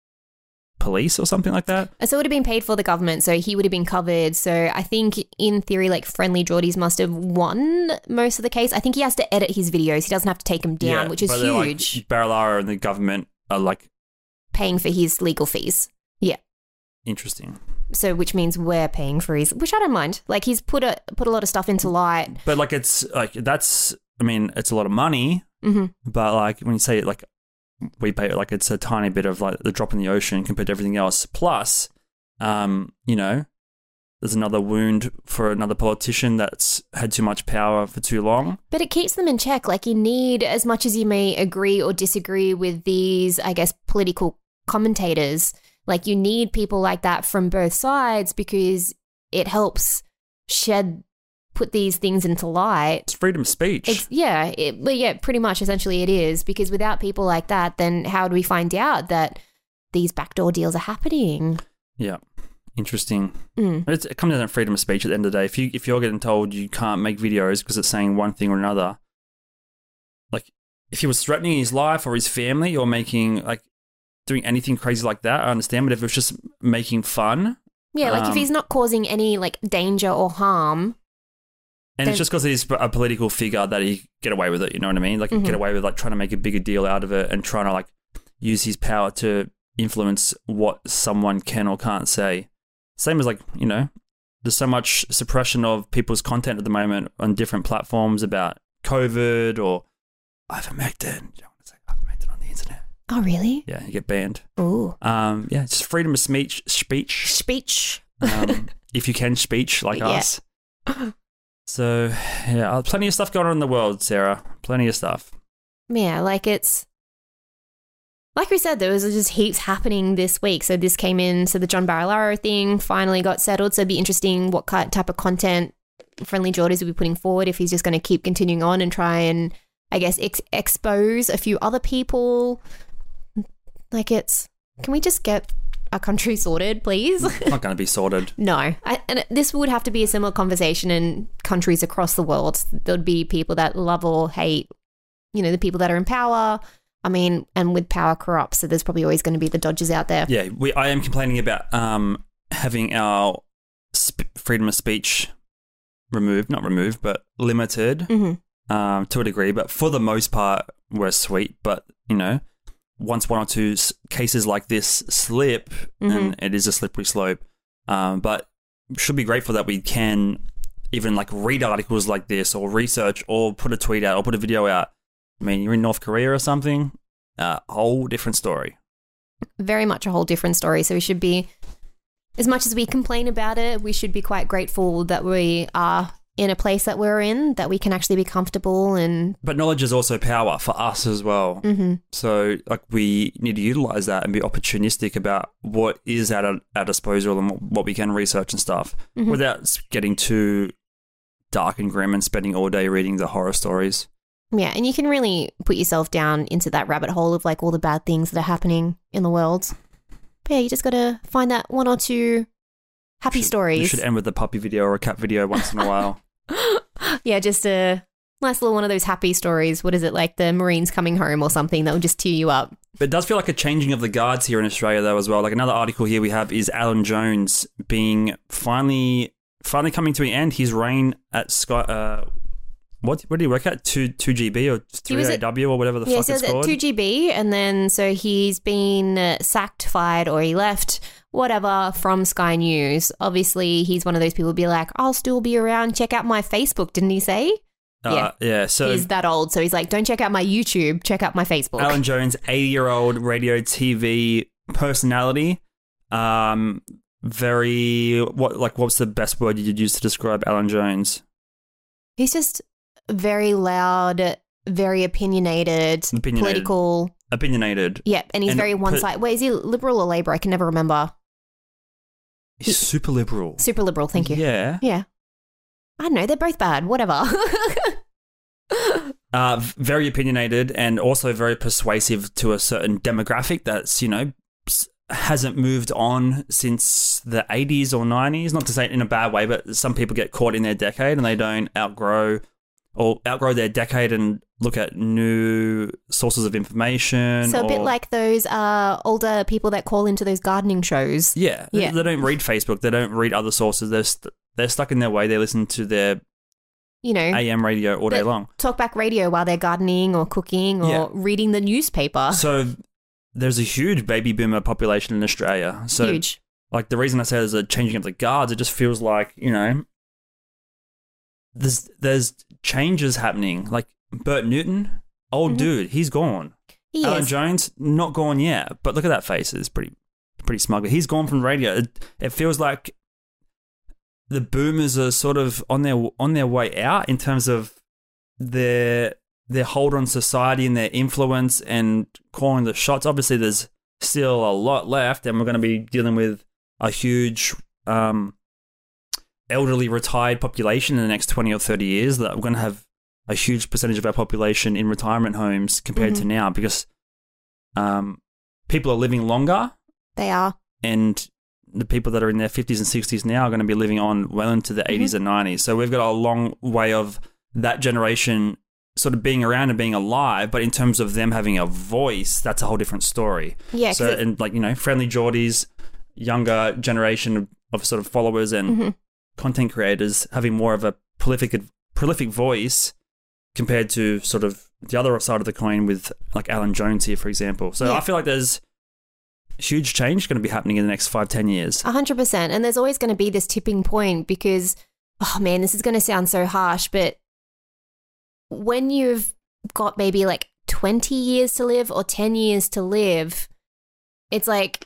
police or something like that. So it would have been paid for the government, so he would have been covered. So I think in theory, like, Friendly Geordies must have won most of the case. I think he has to edit his videos. He doesn't have to take them down, Yeah, which is but they're huge. Like, Barilaro and the government are like paying for his legal fees. Yeah. Interesting. So which means we're paying for his, which I don't mind. Like, he's put a put a lot of stuff into light. But like it's like that's I mean it's a lot of money. Mm-hmm. But like when you say it, like we pay like it's a tiny bit of like the drop in the ocean compared to everything else. Plus, um, you know, there's another wound for another politician that's had too much power for too long. But it keeps them in check. Like, you need, as much as you may agree or disagree with these, I guess, political commentators, like, you need people like that from both sides because it helps shed, put these things into light. It's freedom of speech. It's, yeah, it, but yeah, pretty much essentially it is, because without people like that, then how do we find out that these backdoor deals are happening? Yeah. Interesting. Mm. It's, it comes down to freedom of speech at the end of the day. If you if you're getting told you can't make videos because it's saying one thing or another, like if he was threatening his life or his family or making like doing anything crazy like that, I understand. But if it was just making fun, Yeah, like um, if he's not causing any like danger or harm. and then- it's just because he's a political figure that he get away with it. You know what I mean? Like Mhm. get away with like trying to make a bigger deal out of it and trying to like use his power to influence what someone can or can't say. Same as like, you know, there's so much suppression of people's content at the moment on different platforms about COVID or ivermectin. You don't want to say ivermectin on the internet. Oh, really? Yeah, you get banned. Ooh. Um, yeah, it's just freedom of speech. Speech. Speech. Um, if you can speech like Yeah. us. So, yeah, uh, plenty of stuff going on in the world, Sarah. Plenty of stuff. Yeah, like it's, like we said, there was just heaps happening this week. So this came in, so the John Barilaro thing finally got settled. So it'd be interesting what kind, type of content Friendly Geordies will be putting forward, if he's just going to keep continuing on and try and, I guess, ex- expose a few other people. Like, it's, can we just get our country sorted, please? It's not going to be sorted. No. I, and this would have to be a similar conversation in countries across the world. There'd be people that love or hate, you know, the people that are in power. I mean, and with power corrupts, so there's probably always going to be the dodgers out there. Yeah, we. I am complaining about um, having our sp- freedom of speech removed, not removed, but limited Mm-hmm. um, to a degree. But for the most part, we're sweet. But, you know, once one or two s- cases like this slip, Mm-hmm. and it is a slippery slope, um, but should be grateful that we can even like read articles like this or research or put a tweet out or put a video out. I mean, you're in North Korea or something, a uh, whole different story. Very much a whole different story. So we should be, as much as we complain about it, we should be quite grateful that we are in a place that we're in, that we can actually be comfortable and... But knowledge is also power for us as well. Mm-hmm. So, like, we need to utilize that and be opportunistic about what is at our, our disposal and what, what we can research and stuff, Mm-hmm. without getting too dark and grim and spending all day reading the horror stories. Yeah, and you can really put yourself down into that rabbit hole of like all the bad things that are happening in the world. But yeah, you just got to find that one or two happy You should- stories. You should end with a puppy video or a cat video once in a while. Yeah, just a nice little one of those happy stories. What is it, like the Marines coming home or something that will just tear you up? But it does feel like a changing of the guards here in Australia, though, as well. Like another article here we have is Alan Jones being finally finally coming to an end. His reign at Sky. Uh, what what did he work at? Two two G B or three A W or whatever the Yeah, fuck so it's at called. two G B, and then so he's been uh, sacked, fired, or he left, whatever, from Sky News. Obviously, he's one of those people who be like, I'll still be around. Check out my Facebook, didn't he say? Uh, yeah. So He's that old, so he's like, don't check out my YouTube, check out my Facebook. Alan Jones, eighty-year-old radio T V personality. Um, very what like what's the best word you'd use to describe Alan Jones? He's just very loud, very opinionated, Opinionated. political. Opinionated. Yeah, and he's And very put- one side. Wait, is he liberal or Labour? I can never remember. He's super liberal. Super liberal, thank you. Yeah. Yeah. I don't know, they're both bad, whatever. Uh, v- very opinionated and also very persuasive to a certain demographic that's, you know, s- hasn't moved on since the eighties or nineties. Not to say it in a bad way, but some people get caught in their decade and they don't outgrow or outgrow their decade and look at new sources of information. So a bit or- like those uh, older people that call into those gardening shows. Yeah, they- Yeah. They don't read Facebook. They don't read other sources. They're, st- they're stuck in their way. They listen to their You know, A M radio all day But- long. talk back radio while they're gardening or cooking or Yeah. reading the newspaper. So there's a huge baby boomer population in Australia. So Huge. like the reason I say there's a changing of the guards, it just feels like, you know, there's there's changes happening. Like Bert Newton, old Mhm. dude, he's gone. He Alan is. Jones, not gone yet, but look at that face, it's pretty pretty smug. He's gone from radio. It, it feels like the boomers are sort of on their on their way out in terms of their their hold on society and their influence and calling the shots. Obviously, there's still a lot left, and we're going to be dealing with a huge um, elderly retired population in the next twenty or thirty years. That we're going to have a huge percentage of our population in retirement homes compared to Mhm. now, because um, people are living longer, They are. and the people that are in their fifties and sixties now are going to be living on well into the eighties and nineties. So we've got a long way of that generation sort of being around and being alive, but in terms of them having a voice, that's a whole different story. Yeah. 'cause So, it- and like, you know, friendly Geordies, younger generation of, of sort of followers and Mhm. content creators having more of a prolific prolific voice compared to sort of the other side of the coin with like Alan Jones here, for example. So Yeah. I feel like there's huge change going to be happening in the next five, ten years. A hundred percent. And there's always going to be this tipping point because, oh man, this is going to sound so harsh, but when you've got maybe like twenty years to live or ten years to live, it's like,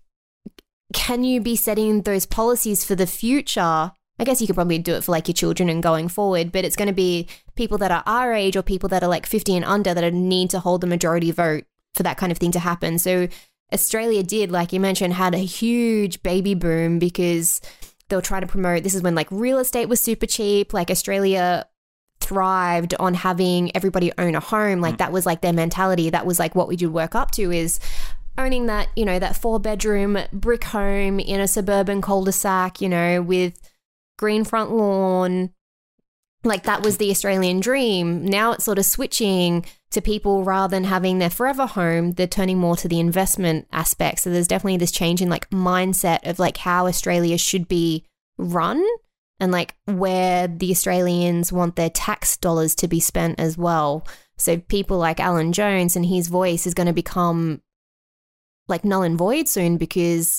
can you be setting those policies for the future? I guess you could probably do it for like your children and going forward, but it's going to be people that are our age or people that are like fifty and under that need to hold the majority vote for that kind of thing to happen. So Australia did, like you mentioned, had a huge baby boom because they were trying to promote, this is when like real estate was super cheap. Like Australia thrived on having everybody own a home. Like that was like their mentality. That was like what we did work up to, is owning that, you know, that four bedroom brick home in a suburban cul-de-sac, you know, with green front lawn. Like that was the Australian dream. Now it's sort of switching to people, rather than having their forever home, they're turning more to the investment aspect. So there's definitely this change in like mindset of like how Australia should be run. and like where the Australians want their tax dollars to be spent as well. So people like Alan Jones and his voice is going to become like null and void soon because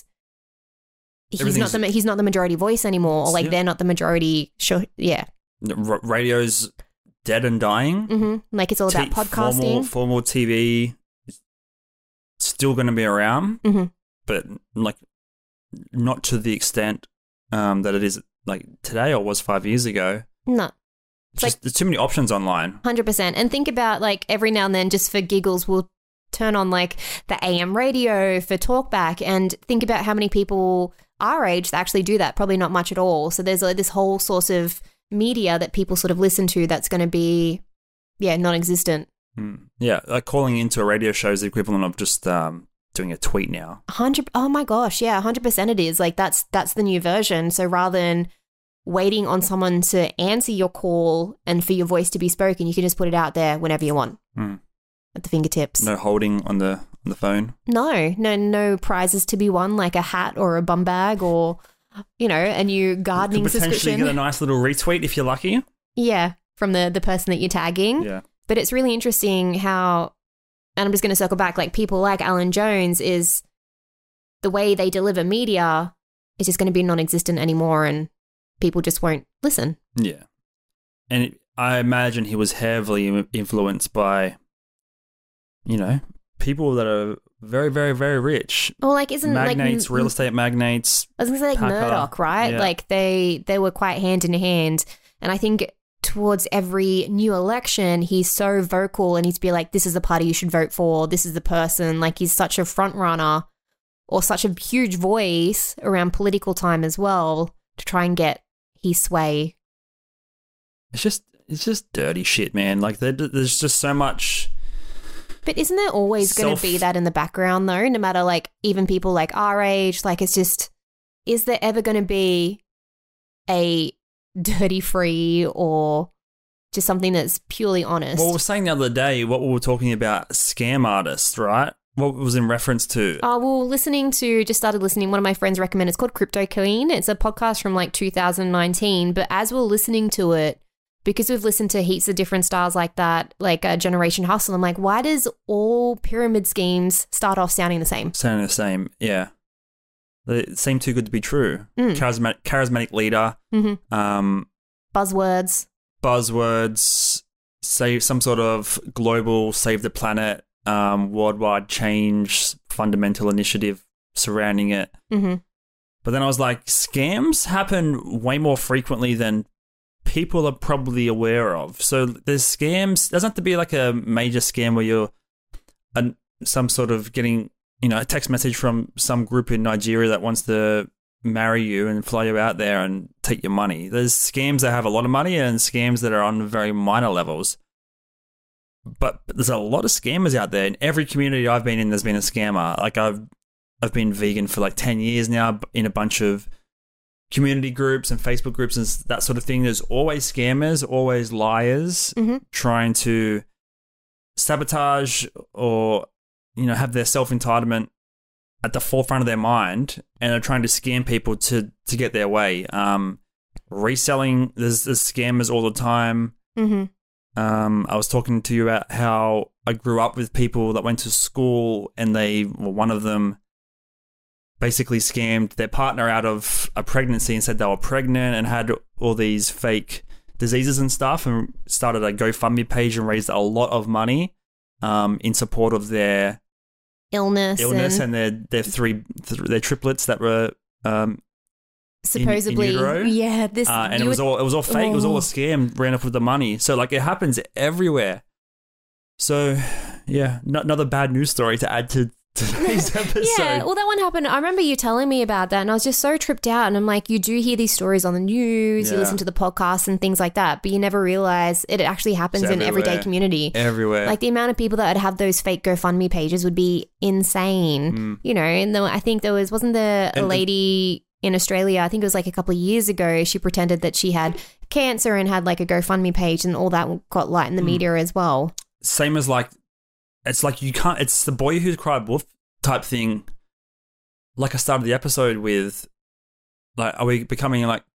he's not the he's not the majority voice anymore, or like yeah. they're not the majority. Sure, yeah. R- radio's dead and dying. Mm-hmm. Like it's all T- about podcasting. Formal, formal T V is still going to be around, mm-hmm. but like not to the extent um, that it is like today or was five years ago. No. It's just, like, there's too many options online. one hundred percent. And think about like every now and then, just for giggles, we'll turn on like the A M radio for talkback and think about how many people our age that actually do that. Probably not much at all. So there's like this whole source of media that people sort of listen to that's going to be, yeah, non-existent. Mm. Yeah, like calling into a radio show is the equivalent of just um, doing a tweet now. one hundred Oh my gosh, yeah, one hundred percent it is. Like that's that's the new version. So rather than waiting on someone to answer your call and for your voice to be spoken, you can just put it out there whenever you want mm. at the fingertips. No holding on the on the phone. No, no, no prizes to be won like a hat or a bum bag or, you know, a new gardening you could potentially subscription. Get a nice little retweet if you're lucky. Yeah, from the the person that you're tagging. Yeah, but it's really interesting how, and I'm just going to circle back. Like people like Alan Jones is the way they deliver media is just going to be non-existent anymore, and people just won't listen. Yeah. And it, I imagine he was heavily influenced by, you know, people that are very, very, very rich. Well, like, isn't magnates, like, real estate magnates. I was going to say like Packer. Murdoch, right? Yeah. Like they, they were quite hand in hand. And I think towards every new election, he's so vocal and he'd be like, this is the party you should vote for. This is the person. Like he's such a front runner or such a huge voice around political time as well to try and get his sway. It's just it's just dirty shit, man. Like there, there's just so much. But isn't there always self- going to be that in the background though? No matter like even people like our age, like it's just, is there ever going to be a dirty free or just something that's purely honest? Well, we were saying the other day what we were talking about scam artists, right? What was in reference to? Oh, well, listening to, just started listening, one of my friends recommended, it's called Crypto Queen. It's a podcast from like two thousand nineteen, but as we're listening to it, because we've listened to heaps of different styles like that, like a Generation Hustle, I'm like, why does all pyramid schemes start off sounding the same? Sounding the same, yeah. They seem too good to be true. Mm. Charismatic, charismatic leader. Mm-hmm. Um, buzzwords. Buzzwords. Save some sort of global save the planet. Um, worldwide change, fundamental initiative surrounding it. Mm-hmm. But then I was like, scams happen way more frequently than people are probably aware of. So there's scams. It doesn't have to be like a major scam where you're an, some sort of getting, you know, a text message from some group in Nigeria that wants to marry you and fly you out there and take your money. There's scams that have a lot of money and scams that are on very minor levels. But there's a lot of scammers out there. In every community I've been in, there's been a scammer. Like I've I've been vegan for like ten years now in a bunch of community groups and Facebook groups and that sort of thing. There's always scammers, always liars mm-hmm. trying to sabotage or, you know, have their self-entitlement at the forefront of their mind and are trying to scam people to, to get their way. Um, reselling, there's, there's scammers all the time. Mm-hmm. Um, I was talking to you about how I grew up with people that went to school and they, well, one of them basically scammed their partner out of a pregnancy and said they were pregnant and had all these fake diseases and stuff and started a GoFundMe page and raised a lot of money um, in support of their illness, illness and, and their their three th- their triplets that were um, supposedly, in, in utero. yeah, this uh, and it was all it was all fake. Oh. It was all a scam. Ran off with the money. So like it happens everywhere. So yeah, n- another bad news story to add to today's episode. Yeah, well, that one happened. I remember you telling me about that, and I was just so tripped out. And I'm like, you do hear these stories on the news, yeah. you listen to the podcasts and things like that, but you never realize it actually happens in everyday community. Everywhere. Like the amount of people that would have those fake GoFundMe pages would be insane. Mm. You know, and the, I think there was, wasn't there a and lady the- in Australia, I think it was like a couple of years ago, she pretended that she had cancer and had like a GoFundMe page, and all that got light in the mm. media as well. Same as like, it's like you can't, it's the boy who cried wolf type thing. Like I started the episode with, like, are we becoming like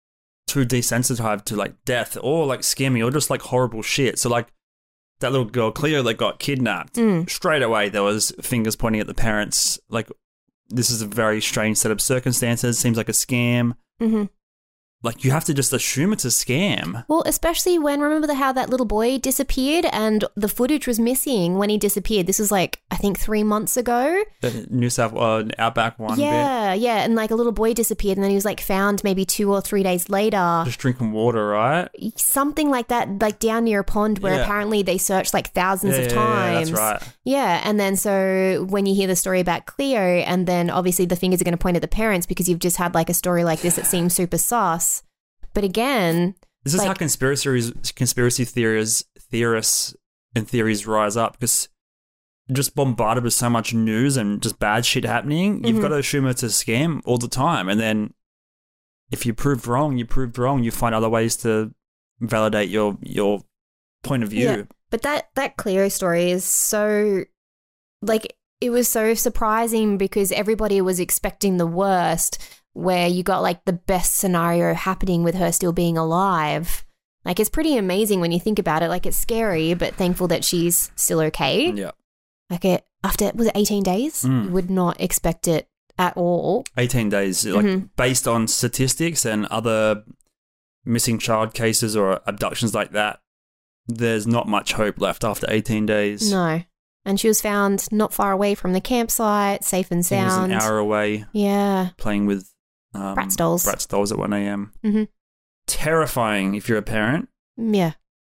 too desensitized to like death or like scamming or just like horrible shit. So like that little girl Cleo that got kidnapped, Mm. straight away there was fingers pointing at the parents. Like, this is a very strange set of circumstances. Seems like a scam. Mm-hmm. Like, you have to just assume it's a scam. Well, especially when, remember the, how that little boy disappeared and the footage was missing when he disappeared. This was like, I think three months ago. The New South uh, Outback one bit. Yeah, yeah. And like a little boy disappeared and then he was like found maybe two or three days later. Just drinking water, right? Something like that, like down near a pond where Yeah. apparently they searched like thousands Yeah, of yeah, yeah, times. that's right. Yeah, and then so when you hear the story about Cleo, and then obviously the fingers are going to point at the parents because you've just had like a story like this that seems super sus. But again, This is like, how conspiracy conspiracy theories, theorists, and theories rise up, because you're just bombarded with so much news and just bad shit happening. You've Mhm. got to assume it's a scam all the time, and then if you proved wrong, you proved wrong. You find other ways to validate your your point of view. Yeah. But that that Cleo story is so, like, it was so surprising because everybody was expecting the worst, where you got like the best scenario happening with her still being alive. Like, it's pretty amazing when you think about it. Like, it's scary, but thankful that she's still okay. Yeah, Like, it after, was it eighteen days? Mm. You would not expect it at all. eighteen days. Like, Mhm. based on statistics and other missing child cases or abductions like that, there's not much hope left after eighteen days. No. And she was found not far away from the campsite, safe and I think it was sound. an hour away, Yeah. playing with um, Bratz dolls. Bratz dolls at one a.m. Mhm. Terrifying if you're a parent. Yeah.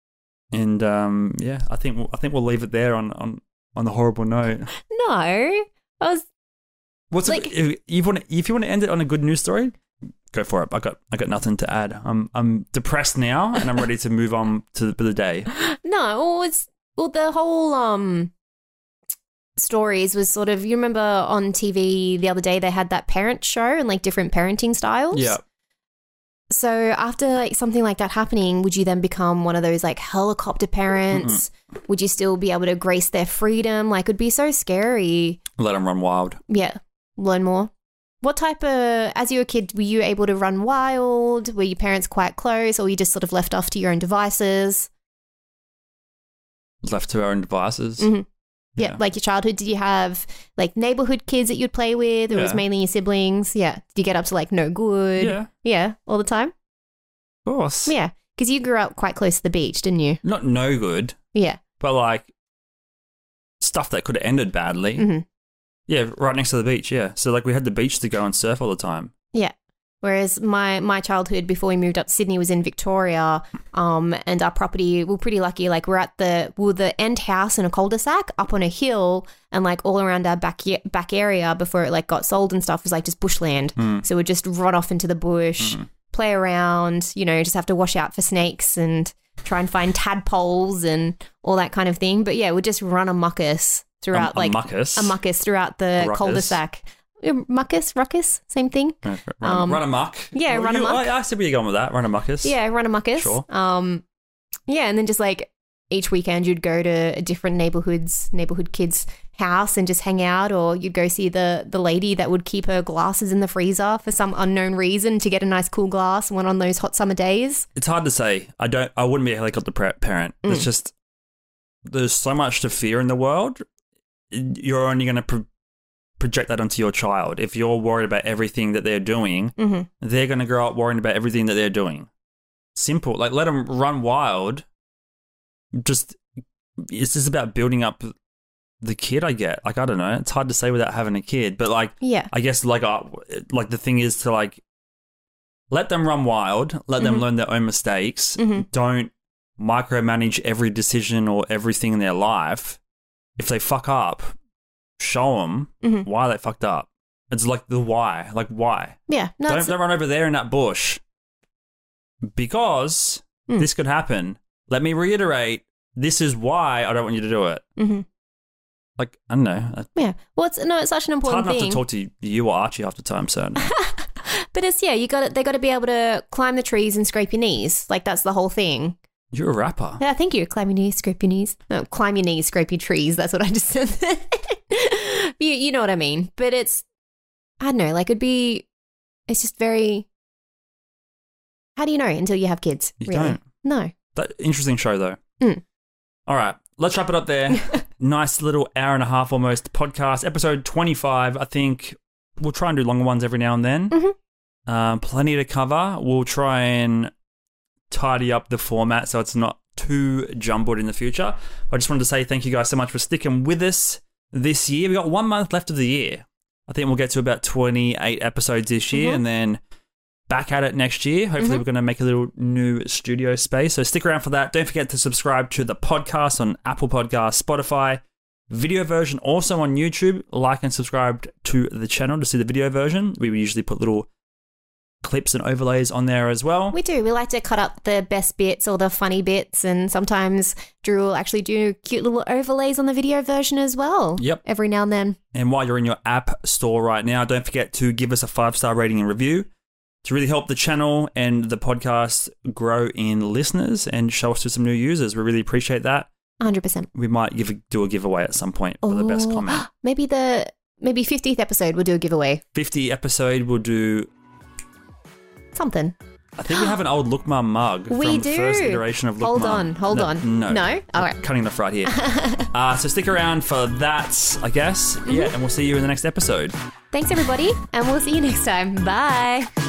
And um, yeah, I think we'll, I think we'll leave it there on on, on the horrible note. No. I was What's Like- a, if you want if you want to end it on a good news story, go for it. I got I got nothing to add. I'm I'm depressed now, and I'm ready to move on to the, the day. No, well, it's well the whole um stories was sort of, you remember on T V the other day they had that parent show and like different parenting styles. Yeah. So after like something like that happening, would you then become one of those like helicopter parents? Would you still be able to grace their freedom? Like, it'd be so scary. Let them run wild. Yeah, learn more. What type of, as you were a kid, were you able to run wild? Were your parents quite close, or were you just sort of left off to your own devices? Left to our own devices. Mhm. Yeah, Yeah. like your childhood, did you have like neighborhood kids that you'd play with, or it was Yeah. mainly your siblings? Yeah. Did you get up to like no good? Yeah, Yeah, all the time? of course. Yeah, because you grew up quite close to the beach, didn't you? Not no good, Yeah. but like stuff that could have ended badly. hmm Yeah, right next to the beach. Yeah, so like we had the beach to go and surf all the time. Yeah. Whereas my, my childhood before we moved up to Sydney was in Victoria, um, and our property, we we're pretty lucky. Like, we're at the we we're the end house in a cul-de-sac up on a hill, and like all around our back back area before it like got sold and stuff was like just bushland. Mm. So we'd just run off into the bush, Mm. play around, you know, just have to watch out for snakes and try and find tadpoles and all that kind of thing. But yeah, we'd just run amuckus throughout, a, a like muckus. a muckus throughout the Ruckus. cul-de-sac. Uh, Muckus, ruckus, same thing. Run, Um, run amok. yeah, Oh, run you- amok. I, I see where you're going with that. Run amuckus. Yeah, run amuckus. Sure. Um, yeah, and then just like each weekend you'd go to a different neighborhoods, neighborhood kids' house and just hang out, or you'd go see the the lady that would keep her glasses in the freezer for some unknown reason to get a nice cool glass when on those hot summer days. It's hard to say. I don't. I wouldn't be a helicopter pra- parent. Mm. It's just there's so much to fear in the world. You're only going to pro- project that onto your child. If you're worried about everything that they're doing, Mm-hmm. they're going to grow up worrying about everything that they're doing. Simple. Like, let them run wild. Just it's just about building up the kid. I get. Like, I don't know. It's hard to say without having a kid, but like, Yeah. I guess like uh, like the thing is to like let them run wild, let them Mhm. learn their own mistakes. Mhm. Don't micromanage every decision or everything in their life. If they fuck up, show them Mhm. why they fucked up. It's like the why, like why. Yeah. No, don't, it's- don't run over there in that bush because Mm. this could happen. Let me reiterate, this is why I don't want you to do it. Mhm. Like, I don't know. It's Yeah. Well, it's no, it's such an hard important enough thing. to talk to you or Archie half the time, so I don't know. But it's yeah, you got to, they got to be able to climb the trees and scrape your knees. Like, that's the whole thing. You're a rapper. Yeah, thank you. Climb your knees, scrape your knees. No, climb your knees, scrape your trees. That's what I just said. you, you know what I mean. But it's, I don't know, like it'd be, it's just very, How do you know until you have kids? You really? don't. No. That interesting show, though. Mm. All right, let's wrap it up there. Nice little hour and a half almost podcast. Episode twenty-five. I think we'll try and do longer ones every now and then. Mm-hmm. Um, plenty to cover. We'll try and tidy up the format so it's not too jumbled in the future. I just wanted to say thank you guys so much for sticking with us this year. We've got one month left of the year. I think we'll get to about twenty-eight episodes this year, mm-hmm. and then back at it next year. Hopefully mm-hmm. we're going to make a little new studio space. So stick around for that. Don't forget to subscribe to the podcast on Apple Podcasts, Spotify, video version also on YouTube. Like and subscribe to the channel to see the video version. We usually put little clips and overlays on there as well. We do. We like to cut up the best bits or the funny bits, and sometimes Drew will actually do cute little overlays on the video version as well. Yep. Every now and then. And while you're in your app store right now, don't forget to give us a five-star rating and review to really help the channel and the podcast grow in listeners and show us to some new users. We really appreciate that. one hundred percent. We might give a, do a giveaway at some point for oh, the best comment. Maybe the maybe fiftieth episode we'll do a giveaway. fiftieth episode we'll do something. I think we have an old Look Mum mug we from do. the first iteration of Look hold Mum. on, hold no, on. No. No? All right. Cutting the right here. uh, so stick around for that, I guess. Mm-hmm. Yeah, and we'll see you in the next episode. Thanks, everybody, and we'll see you next time. Bye.